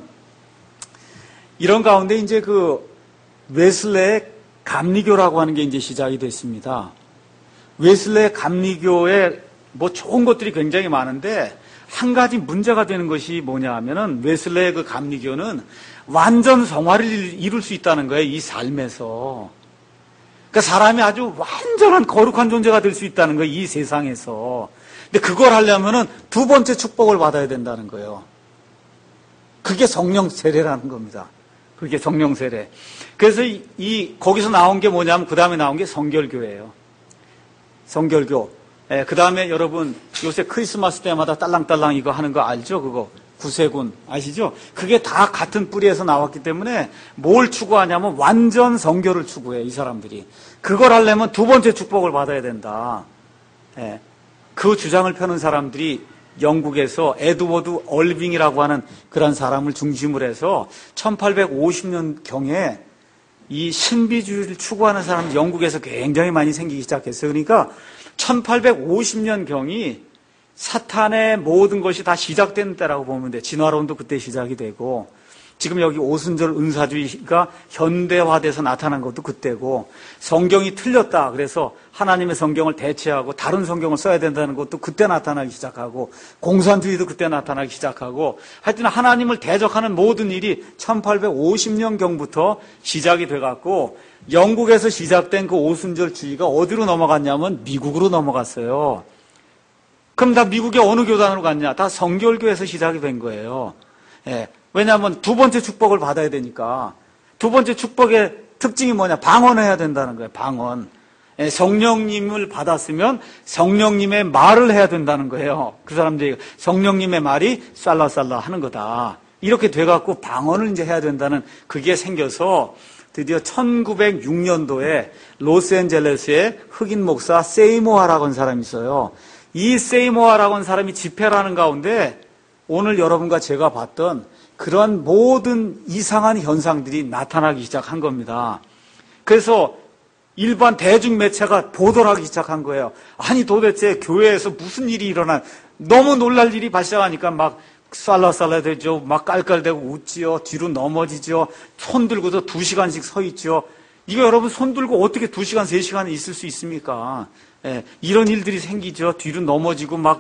이런 가운데 이제 그 웨슬레의 감리교라고 하는 게 이제 시작이 됐습니다. 웨슬레의 감리교에 뭐 좋은 것들이 굉장히 많은데 한 가지 문제가 되는 것이 뭐냐 하면은 웨슬레의 그 감리교는 완전 성화를 이룰 수 있다는 거예요. 이 삶에서. 그러니까 사람이 아주 완전한 거룩한 존재가 될 수 있다는 거예요. 이 세상에서. 근데 그걸 하려면은 두 번째 축복을 받아야 된다는 거예요. 그게 성령 세례라는 겁니다. 그게 성령 세례. 그래서 이, 이 거기서 나온 게 뭐냐면 그 다음에 나온 게 성결교예요. 성결교. 예, 그 다음에 여러분 요새 크리스마스 때마다 딸랑딸랑 이거 하는 거 알죠? 그거 구세군 아시죠? 그게 다 같은 뿌리에서 나왔기 때문에 뭘 추구하냐면 완전 성결을 추구해 이 사람들이. 그걸 하려면 두 번째 축복을 받아야 된다. 예, 그 주장을 펴는 사람들이 영국에서 에드워드 얼빙이라고 하는 그런 사람을 중심으로 해서 천팔백오십 년경에 이 신비주의를 추구하는 사람이 영국에서 굉장히 많이 생기기 시작했어요. 그러니까 천팔백오십 년경이 사탄의 모든 것이 다 시작된 때라고 보면 돼. 진화론도 그때 시작이 되고 지금 여기 오순절 은사주의가 현대화돼서 나타난 것도 그때고 성경이 틀렸다. 그래서 하나님의 성경을 대체하고 다른 성경을 써야 된다는 것도 그때 나타나기 시작하고 공산주의도 그때 나타나기 시작하고 하여튼 하나님을 대적하는 모든 일이 천팔백오십 년경부터 시작이 돼갖고 영국에서 시작된 그 오순절주의가 어디로 넘어갔냐면 미국으로 넘어갔어요. 그럼 다 미국의 어느 교단으로 갔냐? 다 성결교에서 시작이 된 거예요. 예. 왜냐하면 두 번째 축복을 받아야 되니까. 두 번째 축복의 특징이 뭐냐? 방언해야 된다는 거예요. 방언. 예. 성령님을 받았으면 성령님의 말을 해야 된다는 거예요. 그 사람들이 성령님의 말이 쌀라쌀라 하는 거다. 이렇게 돼갖고 방언을 이제 해야 된다는 그게 생겨서 드디어 천구백육 년도에 로스앤젤레스의 흑인 목사 세이모아라고 하는 사람이 있어요. 이 세이모아라고 하는 사람이 집회를 하는 가운데 오늘 여러분과 제가 봤던 그런 모든 이상한 현상들이 나타나기 시작한 겁니다. 그래서 일반 대중매체가 보도를 하기 시작한 거예요. 아니 도대체 교회에서 무슨 일이 일어나 너무 놀랄 일이 발생하니까 막 쌀라쌀라 되죠. 막 깔깔대고 웃지요. 뒤로 넘어지죠. 손 들고도 두 시간씩 서 있죠. 이거 여러분 손 들고 어떻게 두 시간, 세 시간 있을 수 있습니까? 예, 이런 일들이 생기죠. 뒤로 넘어지고 막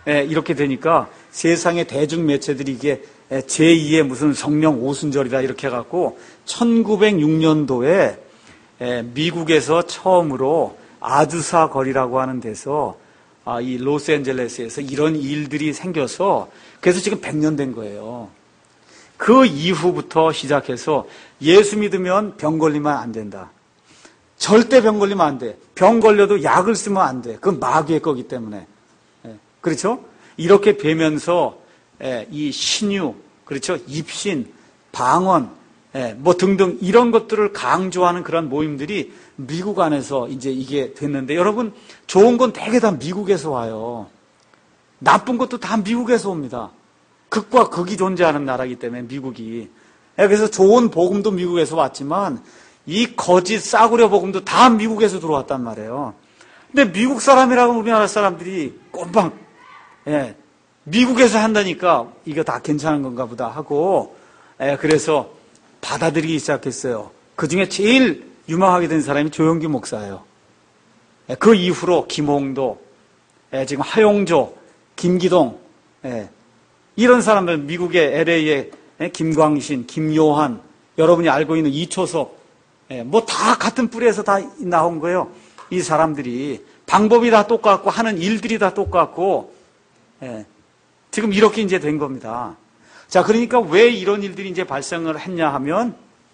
예, 이렇게 되니까 세상의 대중 매체들이 이게 제이의 무슨 성령 오순절이다 이렇게 해갖고 천구백육 년도에 미국에서 처음으로 아주사 거리라고 하는 데서 이 로스앤젤레스에서 이런 일들이 생겨서 그래서 지금 백 년 된 거예요. 그 이후부터 시작해서 예수 믿으면 병 걸리면 안 된다. 절대 병 걸리면 안 돼. 병 걸려도 약을 쓰면 안 돼. 그건 마귀의 거기 때문에. 그렇죠? 이렇게 되면서 이 신유, 그렇죠? 입신, 방언, 뭐 등등 이런 것들을 강조하는 그런 모임들이 미국 안에서 이제 이게 됐는데 여러분 좋은 건 대개 다 미국에서 와요. 나쁜 것도 다 미국에서 옵니다. 극과 극이 존재하는 나라이기 때문에 미국이. 그래서 좋은 복음도 미국에서 왔지만 이 거짓 싸구려 복음도 다 미국에서 들어왔단 말이에요. 근데 미국 사람이라고 우리나라 사람들이 꼼방 예, 미국에서 한다니까 이거 다 괜찮은 건가 보다 하고 예, 그래서 받아들이기 시작했어요. 그 중에 제일 유명하게 된 사람이 조영기 목사예요. 예, 그 이후로 김홍도, 예, 지금 하용조, 김기동 예, 이런 사람들 미국의 엘에이의 예, 김광신, 김요한 여러분이 알고 있는 이초섭 예, 뭐 다 같은 뿌리에서 다 나온 거예요. 이 사람들이 방법이 다 똑같고 하는 일들이 다 똑같고 예, 지금 이렇게 이제 된 겁니다. 자, 그러니까 왜 이런 일들이 이제 발생을 했냐 하면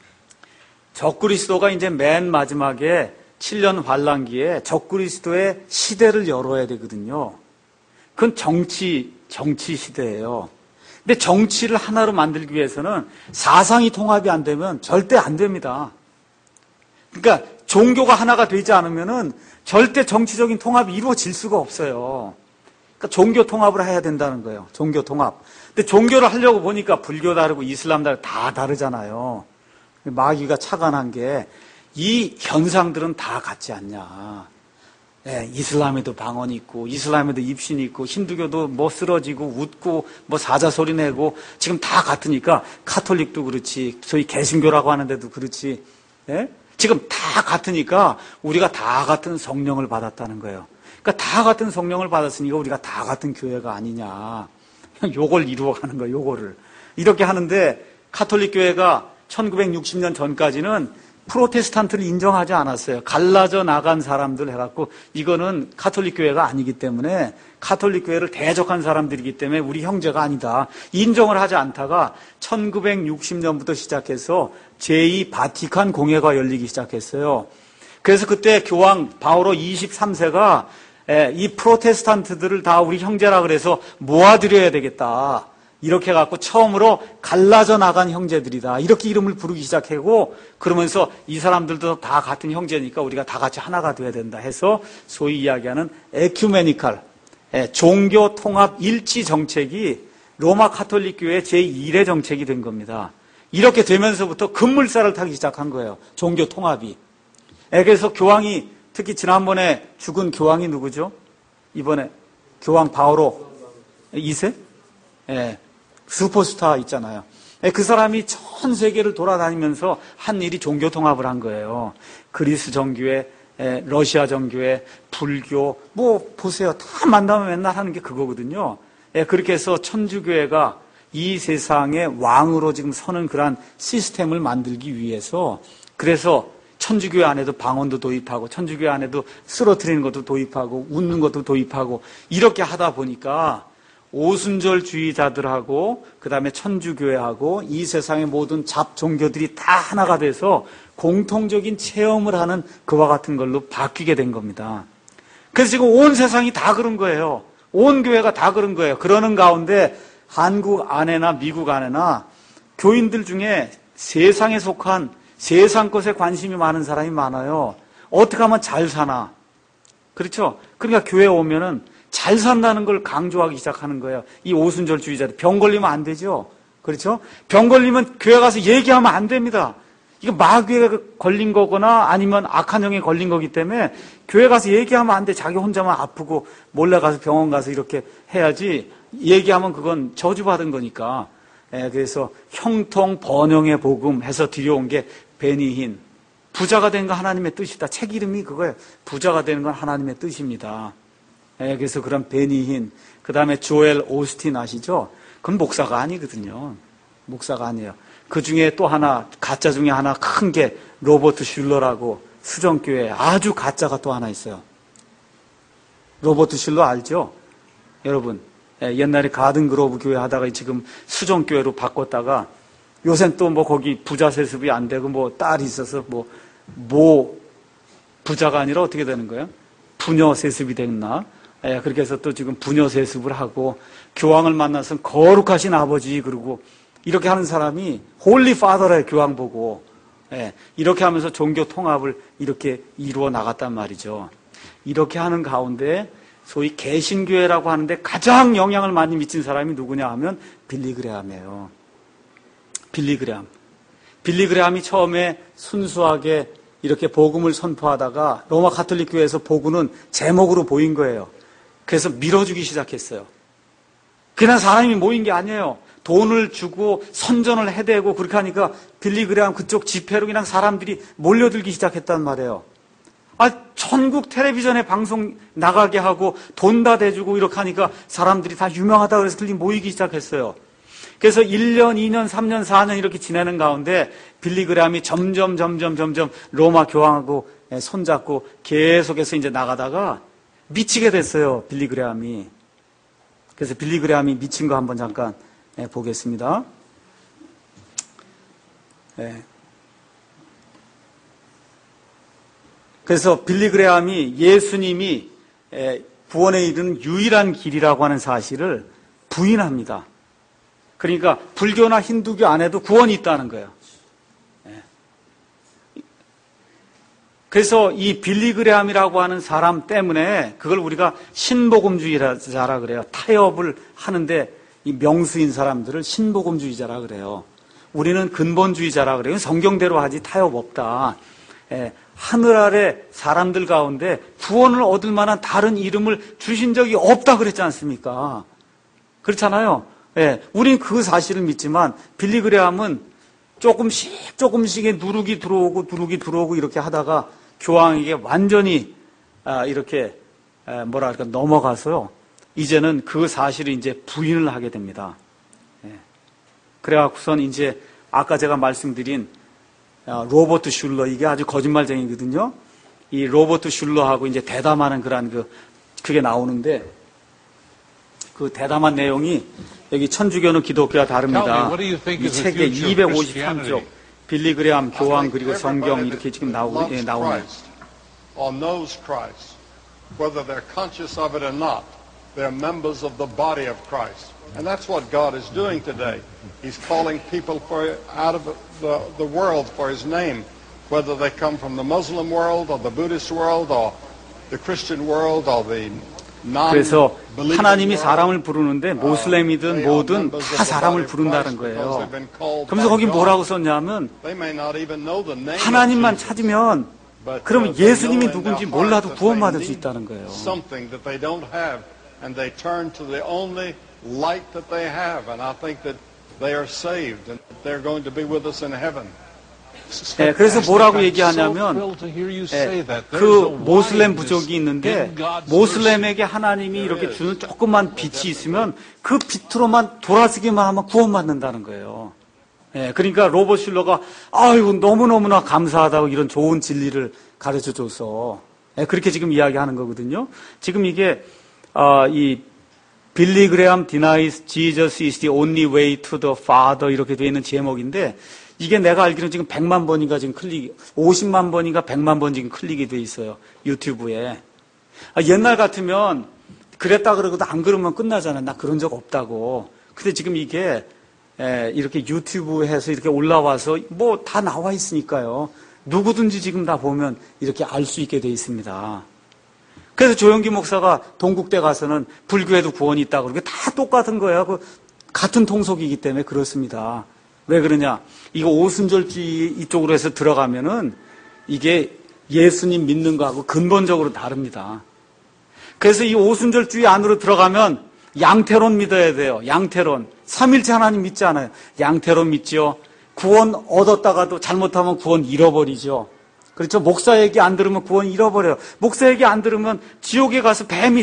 적그리스도가 이제 맨 마지막에 칠 년 환란기에 적그리스도의 시대를 열어야 되거든요. 그건 정치, 정치 시대예요. 근데 정치를 하나로 만들기 위해서는 사상이 통합이 안 되면 절대 안 됩니다. 그러니까 종교가 하나가 되지 않으면은 절대 정치적인 통합이 이루어질 수가 없어요. 그러니까 종교 통합을 해야 된다는 거예요. 종교 통합. 근데 종교를 하려고 보니까 불교 다르고 이슬람 다르고 다 다르잖아요. 마귀가 착안한 게 이 현상들은 다 같지 않냐. 예, 이슬람에도 방언이 있고 이슬람에도 입신이 있고 힌두교도 뭐 쓰러지고 웃고 뭐 사자소리 내고 지금 다 같으니까 카톨릭도 그렇지 소위 개신교라고 하는데도 그렇지 예? 지금 다 같으니까 우리가 다 같은 성령을 받았다는 거예요. 그러니까 다 같은 성령을 받았으니까 우리가 다 같은 교회가 아니냐. 요걸 이루어가는 거예요. 요거를. 이렇게 하는데 카톨릭 교회가 천구백육십 년 전까지는 프로테스탄트를 인정하지 않았어요. 갈라져 나간 사람들 해갖고 이거는 카톨릭 교회가 아니기 때문에 카톨릭 교회를 대적한 사람들이기 때문에 우리 형제가 아니다. 인정을 하지 않다가 천구백육십 년부터 시작해서 제이 바티칸 공회가 열리기 시작했어요. 그래서 그때 교황 바오로 이십삼 세가 이 프로테스탄트들을 다 우리 형제라 그래서 모아드려야 되겠다. 이렇게 해갖고 처음으로 갈라져 나간 형제들이다. 이렇게 이름을 부르기 시작하고 그러면서 이 사람들도 다 같은 형제니까 우리가 다 같이 하나가 돼야 된다 해서 소위 이야기하는 에큐메니칼, 종교 통합 일치 정책이 로마 카톨릭 교회 제일 회 정책이 된 겁니다. 이렇게 되면서부터 급물살을 타기 시작한 거예요. 종교 통합이. 그래서 교황이 특히 지난번에 죽은 교황이 누구죠? 이번에 교황 바오로 이 세? 예, 슈퍼스타 있잖아요. 예, 그 사람이 전 세계를 돌아다니면서 한 일이 종교 통합을 한 거예요. 그리스 정교회, 예, 러시아 정교회, 불교, 뭐 보세요. 다 만나면 맨날 하는 게 그거거든요. 예, 그렇게 해서 천주교회가 이 세상의 왕으로 지금 서는 그러한 시스템을 만들기 위해서 그래서 천주교회 안에도 방언도 도입하고 천주교회 안에도 쓰러뜨리는 것도 도입하고 웃는 것도 도입하고 이렇게 하다 보니까 오순절주의자들하고 그 다음에 천주교회하고 이 세상의 모든 잡종교들이 다 하나가 돼서 공통적인 체험을 하는 그와 같은 걸로 바뀌게 된 겁니다. 그래서 지금 온 세상이 다 그런 거예요. 온 교회가 다 그런 거예요. 그러는 가운데 한국 안에나 미국 안에나 교인들 중에 세상에 속한 세상 것에 관심이 많은 사람이 많아요. 어떻게 하면 잘 사나. 그렇죠? 그러니까 교회에 오면은 잘 산다는 걸 강조하기 시작하는 거예요. 이 오순절주의자들. 병 걸리면 안 되죠. 그렇죠? 병 걸리면 교회 가서 얘기하면 안 됩니다. 이거 마귀에 걸린 거거나 아니면 악한 영에 걸린 거기 때문에 교회 가서 얘기하면 안 돼. 자기 혼자만 아프고 몰래 가서 병원 가서 이렇게 해야지. 얘기하면 그건 저주받은 거니까. 예, 그래서 형통 번영의 복음 해서 들여온 게 베니힌. 부자가 되는 건 하나님의 뜻이다. 책 이름이 그거예요. 부자가 되는 건 하나님의 뜻입니다. 예, 그래서 그런 베니힌, 그 다음에 조엘 오스틴 아시죠? 그건 목사가 아니거든요. 목사가 아니에요. 그 중에 또 하나, 가짜 중에 하나 큰 게 로버트 슐러라고 수정교회 아주 가짜가 또 하나 있어요. 로버트 슐러 알죠? 여러분, 옛날에 가든그로브 교회 하다가 지금 수정교회로 바꿨다가 요새는 또 뭐 거기 부자 세습이 안 되고 뭐 딸이 있어서 뭐, 뭐, 부자가 아니라 어떻게 되는 거예요? 부녀 세습이 됐나? 예, 그렇게 해서 또 지금 부녀 세습을 하고 교황을 만나서 거룩하신 아버지 그러고 이렇게 하는 사람이 홀리 파더래 교황 보고 예, 이렇게 하면서 종교 통합을 이렇게 이루어 나갔단 말이죠. 이렇게 하는 가운데 소위 개신교회라고 하는데 가장 영향을 많이 미친 사람이 누구냐 하면 빌리 그레함이에요. 빌리 그레함. 빌리 그레함이 처음에 순수하게 이렇게 복음을 선포하다가 로마 가톨릭 교회에서 복음은 제목으로 보인 거예요. 그래서 밀어주기 시작했어요. 그냥 사람이 모인 게 아니에요. 돈을 주고 선전을 해대고 그렇게 하니까 빌리 그레함 그쪽 집회로 그냥 사람들이 몰려들기 시작했단 말이에요. 아, 전국 텔레비전에 방송 나가게 하고 돈 다 대주고 이렇게 하니까 사람들이 다 유명하다 그래서 들리 모이기 시작했어요. 그래서 일 년, 이 년, 삼 년, 사 년 이렇게 지내는 가운데 빌리 그레함이 점점 점점 점점 로마 교황하고 손잡고 계속해서 이제 나가다가 미치게 됐어요. 빌리 그레함이. 그래서 빌리 그레함이 미친 거 한번 잠깐 보겠습니다. 네. 그래서 빌리 그레함이 예수님이 구원에 이르는 유일한 길이라고 하는 사실을 부인합니다. 그러니까 불교나 힌두교 안에도 구원이 있다는 거예요. 그래서 이 빌리 그레함이라고 하는 사람 때문에 그걸 우리가 신복음주의자라 그래요. 타협을 하는데 이 명수인 사람들을 신복음주의자라 그래요. 우리는 근본주의자라 그래요. 성경대로 하지 타협 없다. 예, 하늘 아래 사람들 가운데 구원을 얻을 만한 다른 이름을 주신 적이 없다 그랬지 않습니까? 그렇잖아요. 예, 우린 그 사실을 믿지만 빌리 그레함은 조금씩 조금씩의 누룩이 들어오고 누룩이 들어오고 이렇게 하다가 교황에게 완전히 아, 이렇게 아, 뭐랄까 넘어가서요. 이제는 그 사실을 이제 부인을 하게 됩니다. 예. 그래갖고선 이제 아까 제가 말씀드린 아, 로버트 슐러 이게 아주 거짓말쟁이거든요. 이 로버트 슐러하고 이제 대담하는 그런 그 그게 나오는데 그 대담한 내용이 여기 천주교는 기독교와 다릅니다. 이 책에 이백오십삼 쪽 빌리 그레함 교황 그리고 성경 이렇게 지금 나오고 예, 나오네요. Or knows Christ, whether they're conscious of it or not, they're members of the body of Christ. And that's what God is doing today. He's calling people for, out of the, the world for His name, whether they come from the Muslim world or the Buddhist world or the Christian world or the 그래서 하나님이 사람을 부르는데 모슬렘이든 뭐든 다 사람을 부른다는 거예요. 그러면서 거기 뭐라고 썼냐면 하나님만 찾으면 그러면 예수님이 누군지 몰라도 구원받을 수 있다는 거예요. 네, 그래서 뭐라고 얘기하냐면 네, 그 모슬렘 부족이 있는데 모슬렘에게 하나님이 이렇게 주는 조그만 빛이 있으면 그 빛으로만 돌아서기만 하면 구원받는다는 거예요. 네, 그러니까 로버트 슐러가 아이고 너무너무나 감사하다고 이런 좋은 진리를 가르쳐줘서 네, 그렇게 지금 이야기하는 거거든요. 지금 이게 어, 이 빌리 그레함 denies Jesus is the only way to the Father 이렇게 되어 있는 제목인데 이게 내가 알기로는 지금 백만 번인가 지금 클릭이, 오십만 번인가 백만 번 지금 클릭이 돼 있어요. 유튜브에. 아, 옛날 같으면 그랬다 그러고도 안 그러면 끝나잖아. 나 그런 적 없다고. 근데 지금 이게 에, 이렇게 유튜브에서 이렇게 올라와서 뭐 다 나와 있으니까요. 누구든지 지금 다 보면 이렇게 알 수 있게 돼 있습니다. 그래서 조영기 목사가 동국대 가서는 불교에도 구원이 있다고 그러고 다 똑같은 거예요. 그 같은 통속이기 때문에 그렇습니다. 왜 그러냐? 이거 오순절주의 이쪽으로 해서 들어가면은 이게 예수님 믿는 거하고 근본적으로 다릅니다. 그래서 이 오순절주의 안으로 들어가면 양태론 믿어야 돼요. 양태론. 삼일체 하나님 믿지 않아요. 양태론 믿지요. 구원 얻었다가도 잘못하면 구원 잃어버리죠. 그렇죠? 목사 얘기 안 들으면 구원 잃어버려요. 목사 얘기 안 들으면 지옥에 가서 뱀이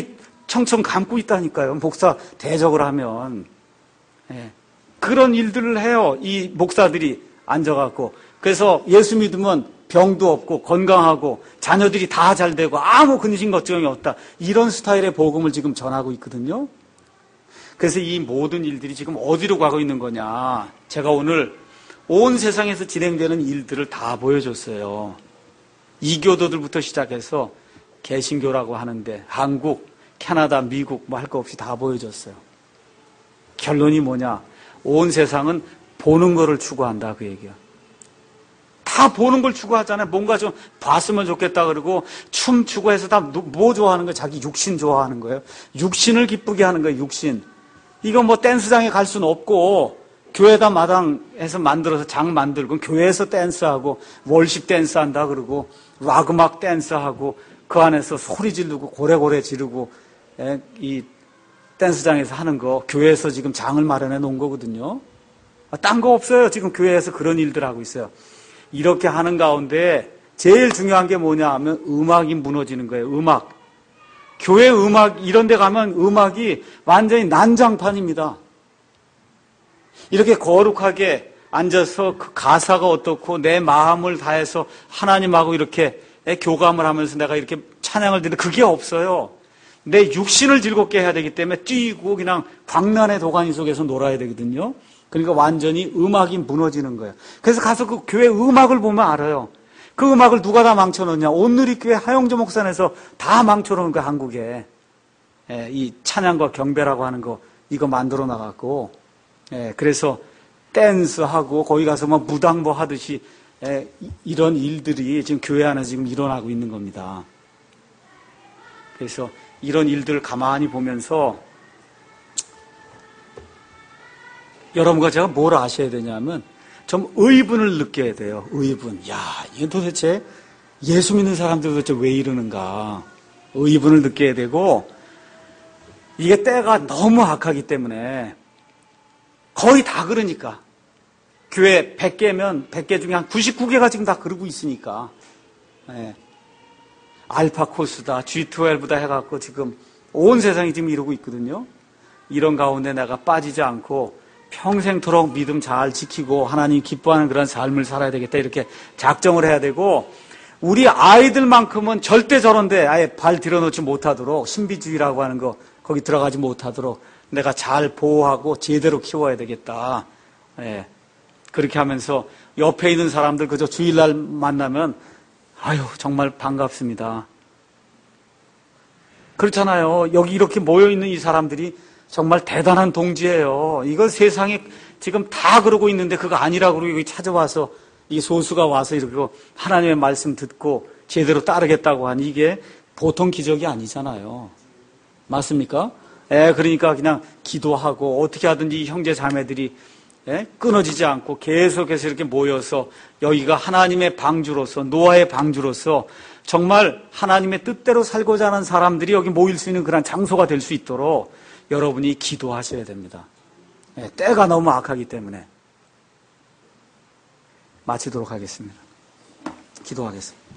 청청 감고 있다니까요. 목사 대적을 하면. 예. 그런 일들을 해요. 이 목사들이 앉아갖고. 그래서 예수 믿으면 병도 없고 건강하고 자녀들이 다 잘 되고 아무 근심 걱정이 없다. 이런 스타일의 복음을 지금 전하고 있거든요. 그래서 이 모든 일들이 지금 어디로 가고 있는 거냐. 제가 오늘 온 세상에서 진행되는 일들을 다 보여줬어요. 이교도들부터 시작해서 개신교라고 하는데 한국, 캐나다, 미국 뭐 할 거 없이 다 보여줬어요. 결론이 뭐냐. 온 세상은 보는 거를 추구한다 그 얘기야. 다 보는 걸 추구하잖아요. 뭔가 좀 봤으면 좋겠다 그러고 춤 추구해서 다 뭐 좋아하는 거예요? 자기 육신 좋아하는 거예요. 육신을 기쁘게 하는 거예요. 육신. 이거 뭐 댄스장에 갈 수는 없고 교회다 마당에서 만들어서 장 만들고 교회에서 댄스하고 월십 댄스한다 그러고 락 음악 댄스하고 그 안에서 소리 지르고 고래고래 지르고 에, 이 댄스장에서 하는 거 교회에서 지금 장을 마련해 놓은 거거든요. 딴 거 없어요. 지금 교회에서 그런 일들 하고 있어요. 이렇게 하는 가운데 제일 중요한 게 뭐냐 하면 음악이 무너지는 거예요. 음악. 교회 음악 이런 데 가면 음악이 완전히 난장판입니다. 이렇게 거룩하게 앉아서 그 가사가 어떻고 내 마음을 다해서 하나님하고 이렇게 교감을 하면서 내가 이렇게 찬양을 드리는데 그게 없어요. 내 육신을 즐겁게 해야 되기 때문에 뛰고 그냥 광란의 도가니 속에서 놀아야 되거든요. 그러니까 완전히 음악이 무너지는 거예요. 그래서 가서 그 교회 음악을 보면 알아요. 그 음악을 누가 다 망쳐놓냐. 온누리교회 하영조 목사에서 다 망쳐놓은 거예요. 한국에. 예, 이 찬양과 경배라고 하는 거 이거 만들어 나갔고 예, 그래서 댄스하고 거기 가서 뭐 무당보 하듯이 예, 이런 일들이 지금 교회 안에서 지금 일어나고 있는 겁니다. 그래서 이런 일들을 가만히 보면서 여러분과 제가 뭘 아셔야 되냐면 좀 의분을 느껴야 돼요. 의분. 야, 이게 도대체 예수 믿는 사람들 도대체 왜 이러는가. 의분을 느껴야 되고 이게 때가 너무 악하기 때문에 거의 다 그러니까. 교회 백 개면 백 개 중에 한 구십구 개가 지금 다 그러고 있으니까. 네. 알파 코스다, 지 십이다 해갖고 지금 온 세상이 지금 이러고 있거든요. 이런 가운데 내가 빠지지 않고 평생토록 믿음 잘 지키고 하나님 기뻐하는 그런 삶을 살아야 되겠다 이렇게 작정을 해야 되고 우리 아이들만큼은 절대 저런데 아예 발 들여놓지 못하도록 신비주의라고 하는 거 거기 들어가지 못하도록 내가 잘 보호하고 제대로 키워야 되겠다. 예. 그렇게 하면서 옆에 있는 사람들 그저 주일날 만나면 아유 정말 반갑습니다. 그렇잖아요. 여기 이렇게 모여있는 이 사람들이 정말 대단한 동지예요. 이거 세상에 지금 다 그러고 있는데 그거 아니라고 그러고 여기 찾아와서 이 소수가 와서 이렇게 하나님의 말씀 듣고 제대로 따르겠다고 하니 이게 보통 기적이 아니잖아요. 맞습니까? 예, 그러니까 그냥 기도하고 어떻게 하든지 형제 자매들이 예? 끊어지지 않고 계속해서 이렇게 모여서 여기가 하나님의 방주로서 노아의 방주로서 정말 하나님의 뜻대로 살고자 하는 사람들이 여기 모일 수 있는 그런 장소가 될 수 있도록 여러분이 기도하셔야 됩니다. 예, 때가 너무 악하기 때문에 마치도록 하겠습니다. 기도하겠습니다.